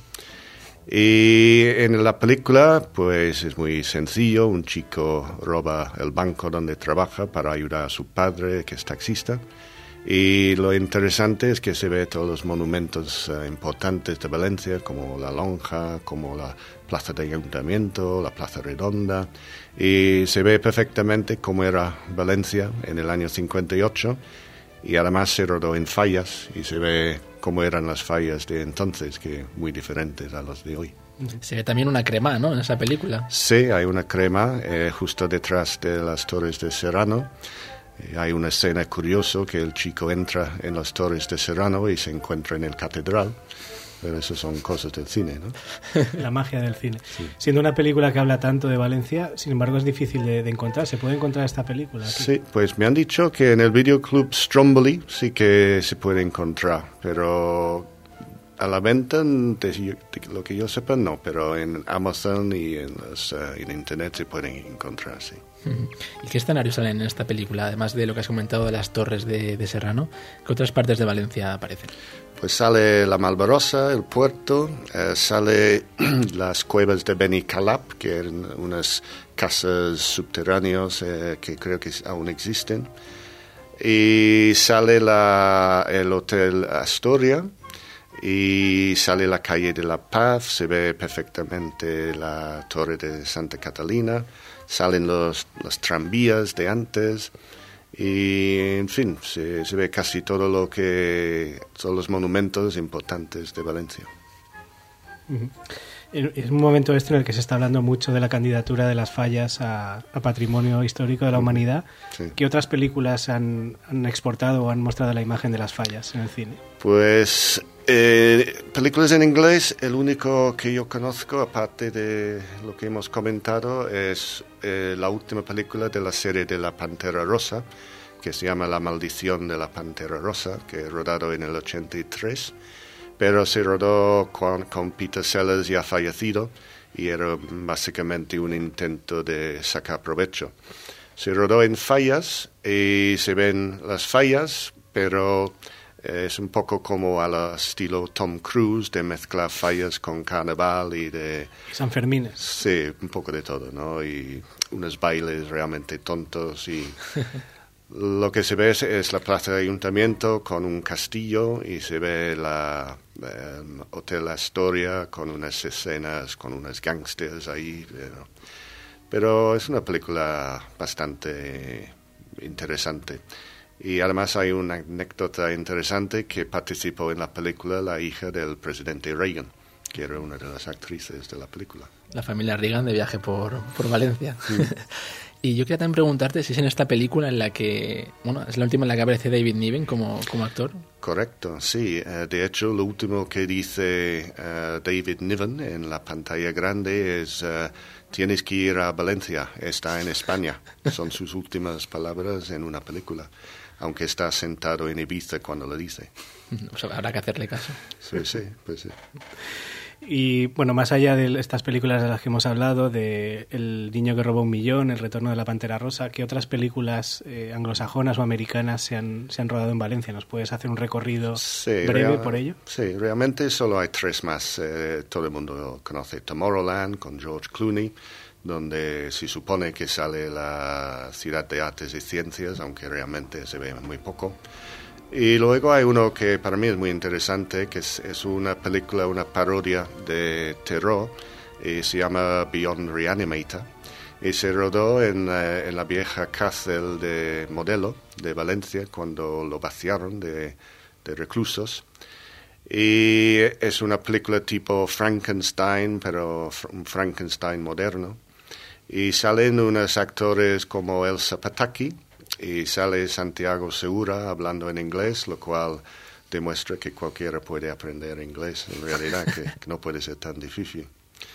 Y en la película, pues es muy sencillo. Un chico roba el banco donde trabaja para ayudar a su padre, que es taxista. Y lo interesante es que se ve todos los monumentos uh, importantes de Valencia, como la Lonja, como la Plaza del Ayuntamiento, la Plaza Redonda, y se ve perfectamente cómo era Valencia en el año cincuenta y ocho, y además se rodó en fallas, y se ve cómo eran las fallas de entonces, que muy diferentes a las de hoy. Se ve también una crema, ¿no?, en esa película. Sí, hay una crema eh, justo detrás de las Torres de Serrano. Hay una escena curiosa que el chico entra en las Torres de Serrano y se encuentra en el catedral. Pero eso son cosas del cine, ¿no? La magia del cine. Sí. Siendo una película que habla tanto de Valencia, sin embargo es difícil de, de encontrar. ¿Se puede encontrar esta película aquí? Sí, pues me han dicho que en el videoclub Stromboli sí que se puede encontrar, pero a la venta, de, de lo que yo sepa, no, pero en Amazon y en, los, uh, en Internet se pueden encontrar, sí. ¿Y qué escenarios salen en esta película? Además de lo que has comentado de las Torres de, de Serrano, ¿qué otras partes de Valencia aparecen? Pues sale la Malvarosa, el puerto, eh, sale las cuevas de Benicalap, que eran unas casas subterráneas eh, que creo que aún existen, y sale la, el Hotel Astoria, y sale la calle de la Paz, se ve perfectamente la Torre de Santa Catalina, salen los, los tranvías de antes, Y, en fin, se, se ve casi todo lo que son los monumentos importantes de Valencia. Uh-huh. Es un momento este en el que se está hablando mucho de la candidatura de las fallas a, a Patrimonio Histórico de la Humanidad. Sí. ¿Qué otras películas han, han exportado o han mostrado la imagen de las fallas en el cine? Pues eh, películas en inglés, el único que yo conozco, aparte de lo que hemos comentado, es eh, la última película de la serie de La Pantera Rosa, que se llama La Maldición de la Pantera Rosa, que es rodado en el ochenta y tres. Pero se rodó con, con Peter Sellers ya fallecido y era básicamente un intento de sacar provecho. Se rodó en fallas y se ven las fallas, pero es un poco como al estilo Tom Cruise, de mezclar fallas con carnaval y de... San Fermines. Sí, un poco de todo, ¿no? Y unos bailes realmente tontos y... Lo que se ve es, es la plaza de ayuntamiento con un castillo y se ve la eh, Hotel Astoria con unas escenas, con unos gángsters ahí. Pero, pero es una película bastante interesante. Y además hay una anécdota interesante que participó en la película la hija del presidente Reagan, que era una de las actrices de la película. La familia Reagan de viaje por, por Valencia. Sí. Y yo quería también preguntarte si es en esta película en la que, bueno, es la última en la que aparece David Niven como, como actor. Correcto, sí. Uh, de hecho, lo último que dice uh, David Niven en la pantalla grande es uh, tienes que ir a Valencia, está en España. Son sus últimas palabras en una película, aunque está sentado en Ibiza cuando lo dice. Pues habrá que hacerle caso. Sí, sí, pues sí. Y bueno, más allá de estas películas de las que hemos hablado, de El niño que robó un millón, El retorno de la Pantera Rosa, ¿qué otras películas eh, anglosajonas o americanas se han, se han rodado en Valencia? ¿Nos puedes hacer un recorrido sí, breve real, por ello? Sí, realmente solo hay tres más. Eh, todo el mundo conoce Tomorrowland con George Clooney, donde se supone que sale la Ciudad de Artes y Ciencias, aunque realmente se ve muy poco. Y luego hay uno que para mí es muy interesante, que es, es una película, una parodia de terror, y se llama Beyond Reanimator, y se rodó en, uh, en la vieja cárcel de Modelo de Valencia, cuando lo vaciaron de, de reclusos. Y es una película tipo Frankenstein, pero un Frankenstein moderno. Y salen unos actores como Elsa Pataky, y sale Santiago Segura hablando en inglés, lo cual demuestra que cualquiera puede aprender inglés, en realidad, que, que no puede ser tan difícil.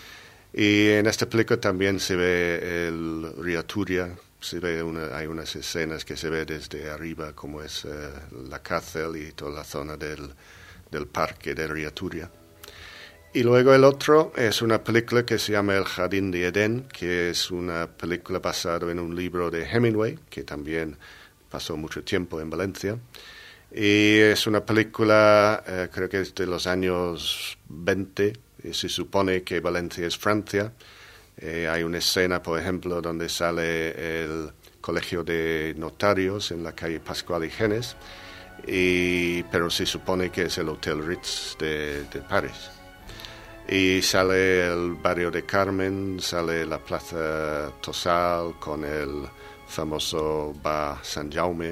Y en esta película también se ve el río Turia, se ve una, hay unas escenas que se ve desde arriba, como es uh, la cárcel y toda la zona del, del parque del río Turia. Y luego el otro es una película que se llama El Jardín de Edén, que es una película basada en un libro de Hemingway, que también pasó mucho tiempo en Valencia. Y es una película, eh, creo que es de los años veinte, y se supone que Valencia es Francia. Eh, hay una escena, por ejemplo, donde sale el Colegio de Notarios en la calle Pascual y Genes, y, pero se supone que es el Hotel Ritz de, de París. Y sale el barrio de Carmen, sale la Plaza Tosal con el famoso Bar San Jaume.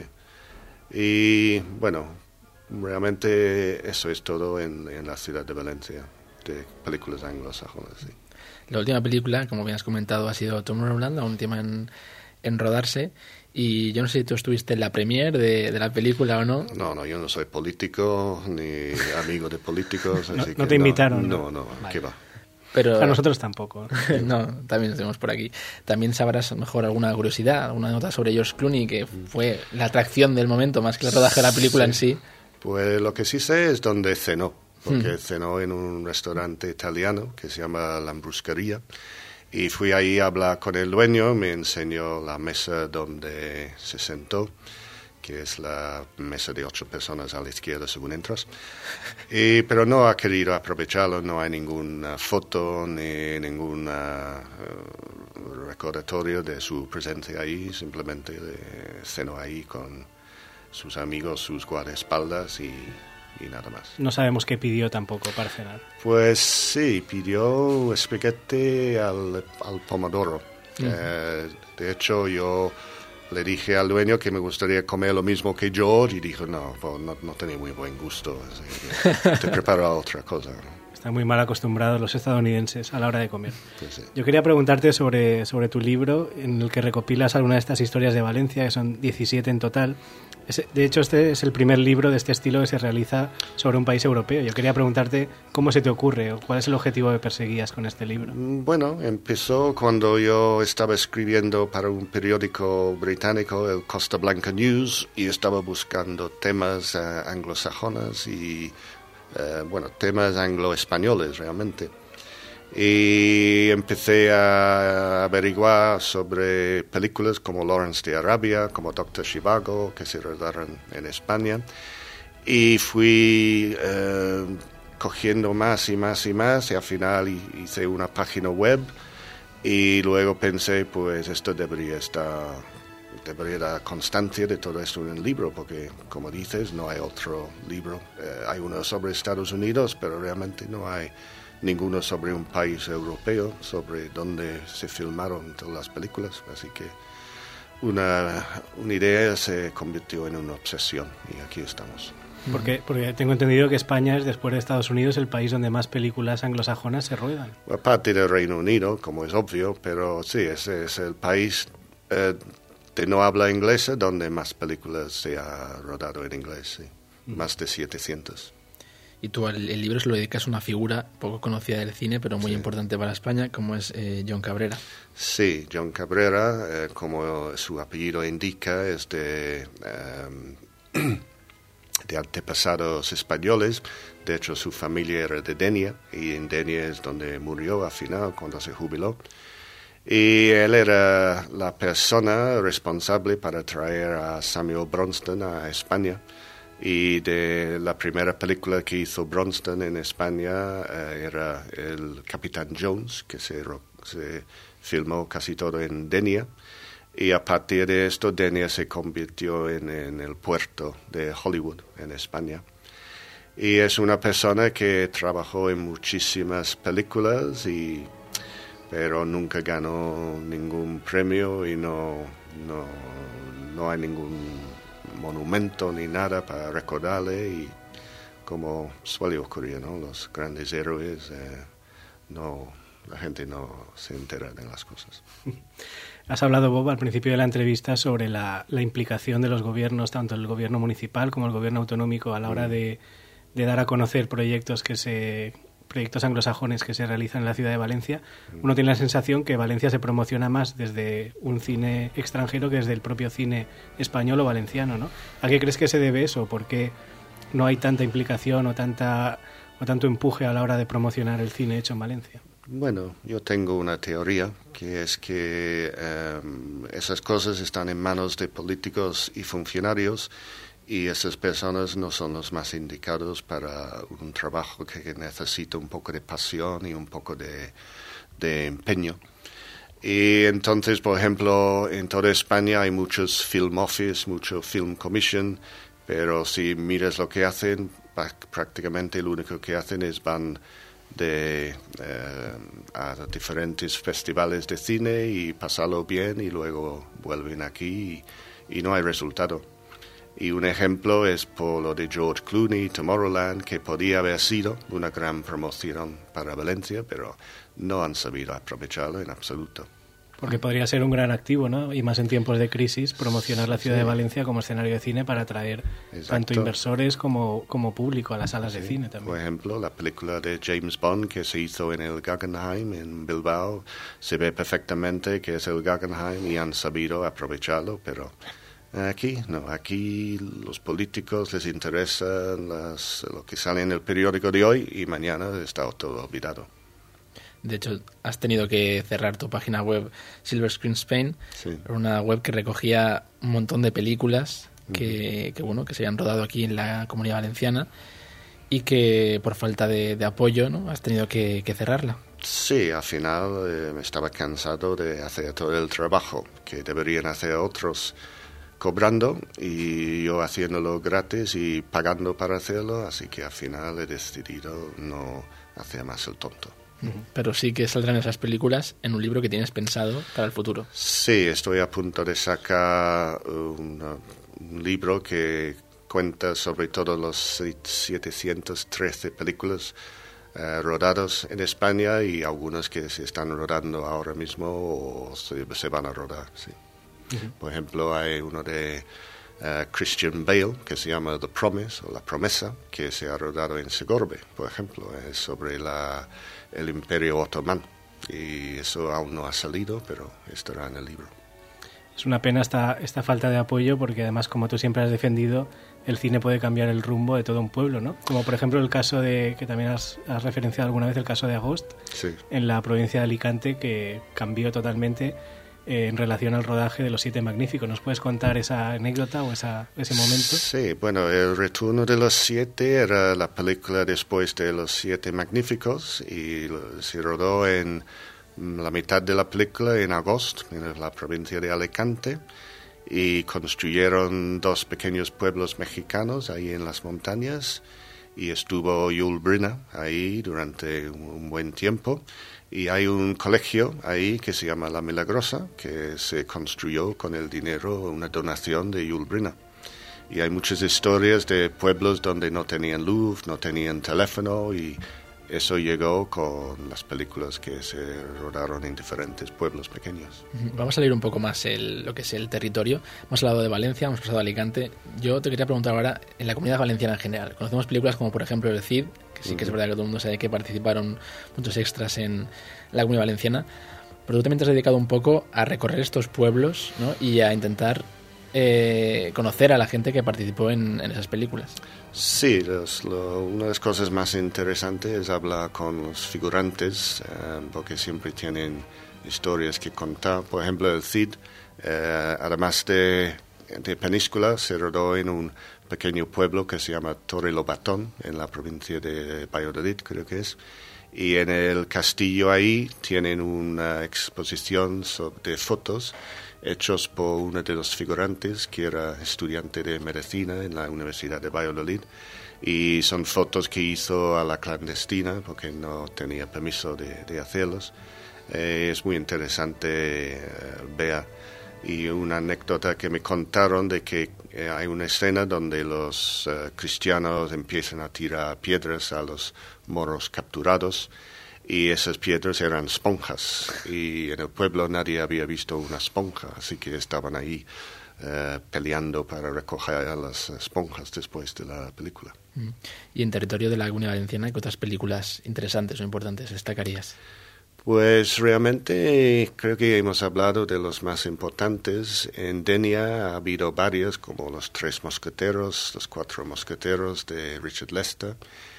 Y bueno, realmente eso es todo en, en la ciudad de Valencia, de películas anglosajonas. Sí. La última película, como bien has comentado, ha sido Tomorrowland, aún tema en, en rodarse. Y yo no sé si tú estuviste en la premiere de, de la película o no. No, no, yo no soy político ni amigo de políticos. no, así no que te invitaron. No, no, no vale. ¿Qué va? Pero a nosotros tampoco. No, también lo tenemos por aquí. También sabrás a lo mejor alguna curiosidad, alguna nota sobre George Clooney, que fue la atracción del momento, más que el rodaje de la película sí. en sí. Pues lo que sí sé es dónde cenó, porque hmm. cenó en un restaurante italiano que se llama Lambruscaria. Y fui ahí a hablar con el dueño, me enseñó la mesa donde se sentó, que es la mesa de ocho personas a la izquierda según entras. Y, pero no ha querido aprovecharlo, no hay ninguna foto ni ningún uh, recordatorio de su presencia ahí, simplemente eh, cenó ahí con sus amigos, sus guardaespaldas y... y nada más. No sabemos qué pidió tampoco para cenar. Pues sí, pidió espagueti al, al pomodoro. Uh-huh. Eh, de hecho, yo le dije al dueño que me gustaría comer lo mismo que George y dijo, no, pues, no, no tenía muy buen gusto, así que te preparo otra cosa. Están muy mal acostumbrados los estadounidenses a la hora de comer. Pues sí. Yo quería preguntarte sobre, sobre tu libro, en el que recopilas algunas de estas historias de Valencia, que son diecisiete en total. Es, de hecho, este es el primer libro de este estilo que se realiza sobre un país europeo. Yo quería preguntarte cómo se te ocurre o cuál es el objetivo que perseguías con este libro. Bueno, empezó cuando yo estaba escribiendo para un periódico británico, el Costa Blanca News, y estaba buscando temas uh, anglosajones y, uh, bueno, temas anglo-españoles realmente. Y empecé a averiguar sobre películas como Lawrence de Arabia, como Doctor Zhivago, que se rodaron en España. Y fui eh, cogiendo más y más y más, y al final hice una página web. Y luego pensé, pues esto debería estar, debería dar constancia de todo esto en el libro, porque, como dices, no hay otro libro. Eh, hay uno sobre Estados Unidos, pero realmente no hay ninguno sobre un país europeo, sobre donde se filmaron todas las películas. Así que una, una idea se convirtió en una obsesión y aquí estamos. Porque, porque tengo entendido que España es, después de Estados Unidos, el país donde más películas anglosajonas se ruedan. Aparte del Reino Unido, como es obvio, pero sí, ese es el país eh, de no habla inglesa donde más películas se ha rodado en inglés, sí. Mm. Más de setecientos. Y tú el, el libro se lo dedicas a una figura poco conocida del cine, pero muy sí. importante para España, como es eh, John Cabrera. Sí, John Cabrera, eh, como su apellido indica, es de, eh, de antepasados españoles. De hecho, su familia era de Denia, y en Denia es donde murió al final, cuando se jubiló. Y él era la persona responsable para traer a Samuel Bronston a España. Y de la primera película que hizo Bronston en España eh, era el Capitán Jones, que se, se filmó casi todo en Denia. Y a partir de esto, Denia se convirtió en, en el puerto de Hollywood, en España. Y es una persona que trabajó en muchísimas películas, y, pero nunca ganó ningún premio y no, no, no hay ningún monumento ni nada para recordarle, y como suele ocurrir, ¿no? Los grandes héroes, eh, no, la gente no se entera de las cosas. Has hablado, Bob, al principio de la entrevista sobre la, la implicación de los gobiernos, tanto el gobierno municipal como el gobierno autonómico, a la hora mm. de, de dar a conocer proyectos que se proyectos anglosajones que se realizan en la ciudad de Valencia. Uno tiene la sensación que Valencia se promociona más desde un cine extranjero que desde el propio cine español o valenciano, ¿no? ¿A qué crees que se debe eso? ¿Por qué no hay tanta implicación o tanta o tanto empuje a la hora de promocionar el cine hecho en Valencia? Bueno, yo tengo una teoría, que es que eh, esas cosas están en manos de políticos y funcionarios, y esas personas no son los más indicados para un trabajo que necesita un poco de pasión y un poco de, de empeño. Y entonces, por ejemplo, en toda España hay muchos film office, mucho film commission, pero si miras lo que hacen, prácticamente lo único que hacen es van de, eh, a diferentes festivales de cine y pasarlo bien, y luego vuelven aquí y, y no hay resultado. Y un ejemplo es por lo de George Clooney, Tomorrowland, que podía haber sido una gran promoción para Valencia, pero no han sabido aprovecharlo en absoluto. Porque podría ser un gran activo, ¿no? Y más en tiempos de crisis, promocionar la ciudad sí. de Valencia como escenario de cine para atraer Exacto. tanto inversores como, como público a las salas sí. de cine también. Por ejemplo, la película de James Bond que se hizo en el Guggenheim en Bilbao, se ve perfectamente que es el Guggenheim y han sabido aprovecharlo, pero aquí no, aquí los políticos les interesa las, lo que sale en el periódico de hoy y mañana está todo olvidado. De hecho, has tenido que cerrar tu página web Silver Screen Spain, sí. una web que recogía un montón de películas que, uh-huh. que bueno que se habían rodado aquí en la Comunidad Valenciana y que por falta de, de apoyo, ¿no? Has tenido que, que cerrarla. Sí, al final eh, me estaba cansado de hacer todo el trabajo que deberían hacer otros cobrando y yo haciéndolo gratis y pagando para hacerlo, así que al final he decidido no hacer más el tonto. Pero sí que saldrán esas películas en un libro que tienes pensado para el futuro. Sí, estoy a punto de sacar una, un libro que cuenta sobre todos los setecientas trece películas uh, rodadas en España y algunas que se están rodando ahora mismo o se, se van a rodar. Sí. Uh-huh. Por ejemplo, hay uno de uh, Christian Bale que se llama The Promise o La Promesa, que se ha rodado en Segorbe, por ejemplo. Es sobre la, el Imperio Otomano y eso aún no ha salido, pero estará en el libro. Es una pena esta, esta falta de apoyo porque además, como tú siempre has defendido, el cine puede cambiar el rumbo de todo un pueblo, ¿no? Como por ejemplo el caso de, que también has, has referenciado alguna vez, el caso de Agost, sí, en la provincia de Alicante, que cambió totalmente eh, en relación al rodaje de Los Siete Magníficos. ¿Nos puedes contar esa anécdota o esa, ese momento? Sí, bueno, El Retorno de los Siete era la película después de Los Siete Magníficos y se rodó en la mitad de la película en Agost, en la provincia de Alicante, y construyeron dos pequeños pueblos mexicanos ahí en las montañas y estuvo Yul Brynner ahí durante un buen tiempo y hay un colegio ahí que se llama La Milagrosa que se construyó con el dinero, una donación de Yul Brynner. Y hay muchas historias de pueblos donde no tenían luz, no tenían teléfono y eso llegó con las películas que se rodaron en diferentes pueblos pequeños. Vamos a leer un poco más el, lo que es el territorio. Hemos hablado de Valencia, hemos pasado a Alicante. Yo te quería preguntar ahora, en la comunidad valenciana en general, conocemos películas como por ejemplo El Cid, que sí que uh-huh. es verdad que todo el mundo sabe que participaron muchos extras en la comunidad valenciana, pero tú también te has dedicado un poco a recorrer estos pueblos, ¿no? Y a intentar eh, conocer a la gente que participó en, en esas películas. Sí, los, lo, una de las cosas más interesantes es hablar con los figurantes, eh, porque siempre tienen historias que contar. Por ejemplo, El Cid, eh, además de, de Peníscola, se rodó en un pequeño pueblo que se llama Torrelobatón, en la provincia de Valladolid, creo que es. Y en el castillo ahí tienen una exposición de fotos hechos por uno de los figurantes que era estudiante de medicina en la Universidad de Valladolid y son fotos que hizo a la clandestina porque no tenía permiso de, de hacerlos. Eh, es muy interesante eh, ver y una anécdota que me contaron de que eh, hay una escena donde los eh, cristianos empiezan a tirar piedras a los moros capturados y esas piedras eran esponjas y en el pueblo nadie había visto una esponja, así que estaban ahí eh, peleando para recoger las esponjas después de la película. Y en territorio de la Comunidad Valenciana, ¿qué otras películas interesantes o importantes destacarías? Pues realmente creo que hemos hablado de los más importantes. En Denia ha habido varias, como Los Tres Mosqueteros, Los Cuatro Mosqueteros de Richard Lester,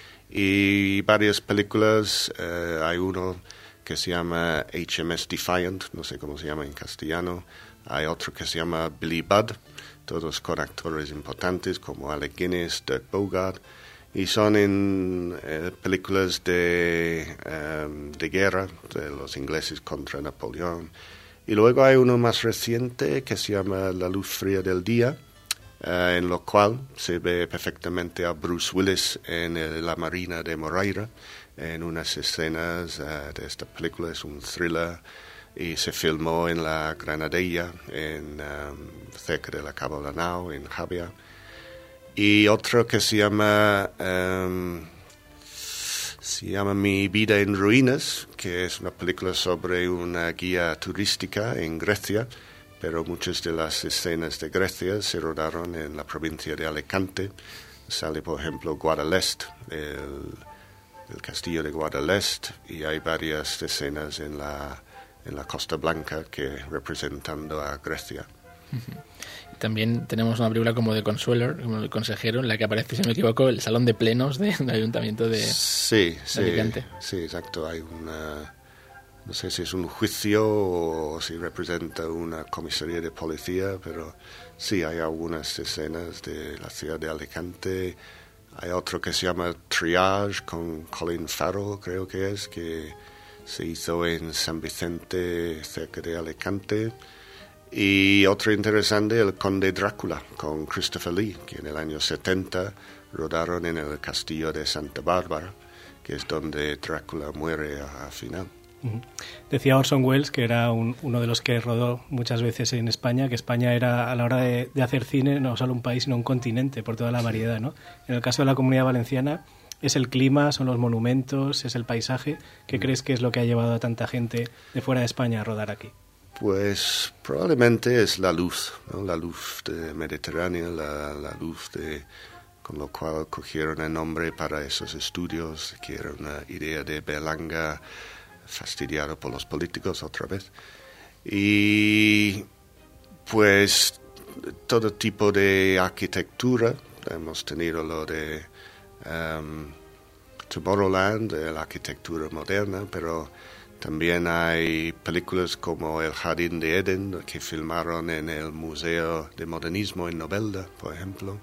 y varias películas. Eh, hay uno que se llama H M S Defiant, no sé cómo se llama en castellano. Hay otro que se llama Billy Budd, todos con actores importantes como Alec Guinness, Dirk Bogarde. Y son en eh, películas de, um, de guerra, de los ingleses contra Napoleón. Y luego hay uno más reciente que se llama La Luz Fría del Día, uh, en lo cual se ve perfectamente a Bruce Willis en el, la Marina de Moraira, en unas escenas uh, de esta película. Es un thriller y se filmó en la Granadella, en, um, cerca de la Cabo de la Nao, en Javia. Y otro que se llama um, se llama Mi vida en ruinas, que es una película sobre una guía turística en Grecia, pero muchas de las escenas de Grecia se rodaron en la provincia de Alicante. Sale, por ejemplo, Guadalest, el, el castillo de Guadalest, y hay varias escenas en la, en la Costa Blanca que representando a Grecia. Uh-huh. También tenemos una película como The Consueler, como El Consejero, en la que aparece, si no me equivoco, el salón de plenos de, del Ayuntamiento de, sí, de sí, Alicante. Sí, exacto. Hay una, no sé si es un juicio o si representa una comisaría de policía, pero sí, hay algunas escenas de la ciudad de Alicante. Hay otro que se llama Triage con Colin Farrell, creo que es, que se hizo en San Vicente, cerca de Alicante. Y otro interesante, El Conde Drácula, con Christopher Lee, que en el año setenta rodaron en el castillo de Santa Bárbara, que es donde Drácula muere al final. Decía Orson Welles, que era un, uno de los que rodó muchas veces en España, que España era, a la hora de, de hacer cine, no solo un país, sino un continente, por toda la variedad, ¿no? En el caso de la Comunidad Valenciana, ¿es el clima, son los monumentos, es el paisaje? ¿Qué crees que es lo que ha llevado a tanta gente de fuera de España a rodar aquí? Pues probablemente es la luz, ¿no? La luz de Mediterránea, la, la luz de... con lo cual cogieron el nombre para esos estudios, que era una idea de Berlanga, fastidiado por los políticos otra vez. Y pues todo tipo de arquitectura. Hemos tenido lo de um, Tomorrowland, de la arquitectura moderna, pero también hay películas como El Jardín de Eden, que filmaron en el Museo de Modernismo en Novelda, por ejemplo.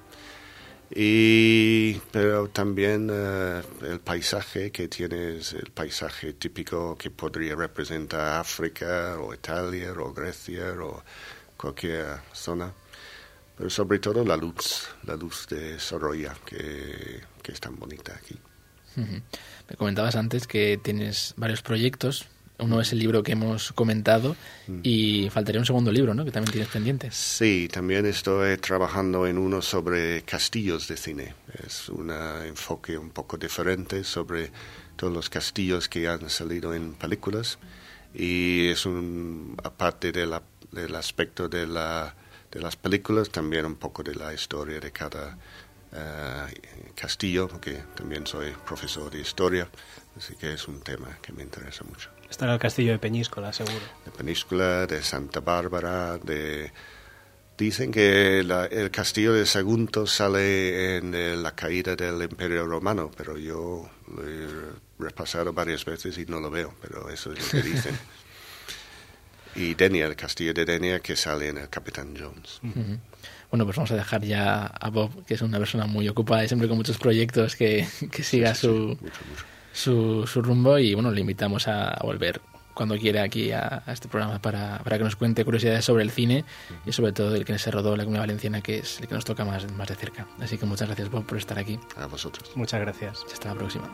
Y pero también uh, el paisaje que tienes, el paisaje típico que podría representar África o Italia o Grecia o cualquier zona, pero sobre todo la luz, la luz de Sorolla, que, que es tan bonita aquí. Uh-huh. Me comentabas antes que tienes varios proyectos. Uno es el libro que hemos comentado y faltaría un segundo libro, ¿no?, que también tienes pendiente. Sí, también estoy trabajando en uno sobre castillos de cine. Es un enfoque un poco diferente sobre todos los castillos que han salido en películas y es un, aparte de la, del aspecto de, la, de las películas, también un poco de la historia de cada uh, castillo, porque también soy profesor de historia, así que es un tema que me interesa mucho. Estará el castillo de Peñíscola, seguro. De Peñíscola, de Santa Bárbara, de... Dicen que la, el castillo de Sagunto sale en eh, la caída del Imperio Romano, pero yo lo he repasado varias veces y no lo veo, pero eso es lo que dicen. Y Denia, el castillo de Denia, que sale en el Capitán Jones. Uh-huh. Bueno, pues vamos a dejar ya a Bob, que es una persona muy ocupada y siempre con muchos proyectos, que, que siga sí, sí, su... Sí, mucho, mucho. Su, su rumbo y bueno, le invitamos a, a volver cuando quiera aquí a, a este programa para, para que nos cuente curiosidades sobre el cine y sobre todo el que se rodó la Comunidad Valenciana, que es el que nos toca más, más de cerca. Así que muchas gracias, Bob, por estar aquí. A vosotros. Muchas gracias. Hasta la próxima.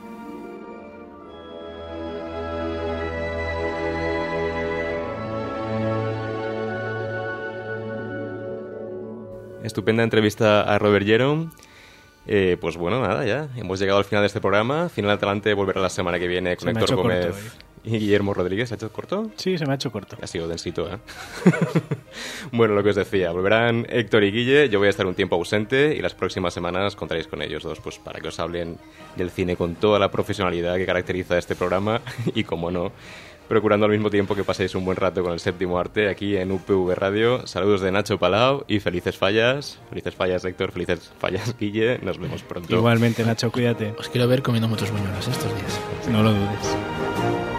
Estupenda entrevista a Robert Jerome. Eh, pues bueno, nada, ya. Hemos llegado al final de este programa. Final Atlante volverá la semana que viene con Héctor Gómez corto, eh. y Guillermo Rodríguez. ¿Se ha hecho corto? Sí, se me ha hecho corto. Ha sido densito, ¿eh? Bueno, lo que os decía. Volverán Héctor y Guille. Yo voy a estar un tiempo ausente y las próximas semanas contaréis con ellos dos, pues para que os hablen del cine con toda la profesionalidad que caracteriza este programa y, como no, procurando al mismo tiempo que paséis un buen rato con el Séptimo Arte aquí en U P V Radio. Saludos de Nacho Palau y felices fallas. Felices fallas, Héctor. Felices fallas, Guille. Nos vemos pronto. Igualmente, Nacho, cuídate. Os quiero ver comiendo muchos buñuelos estos días. No lo dudes.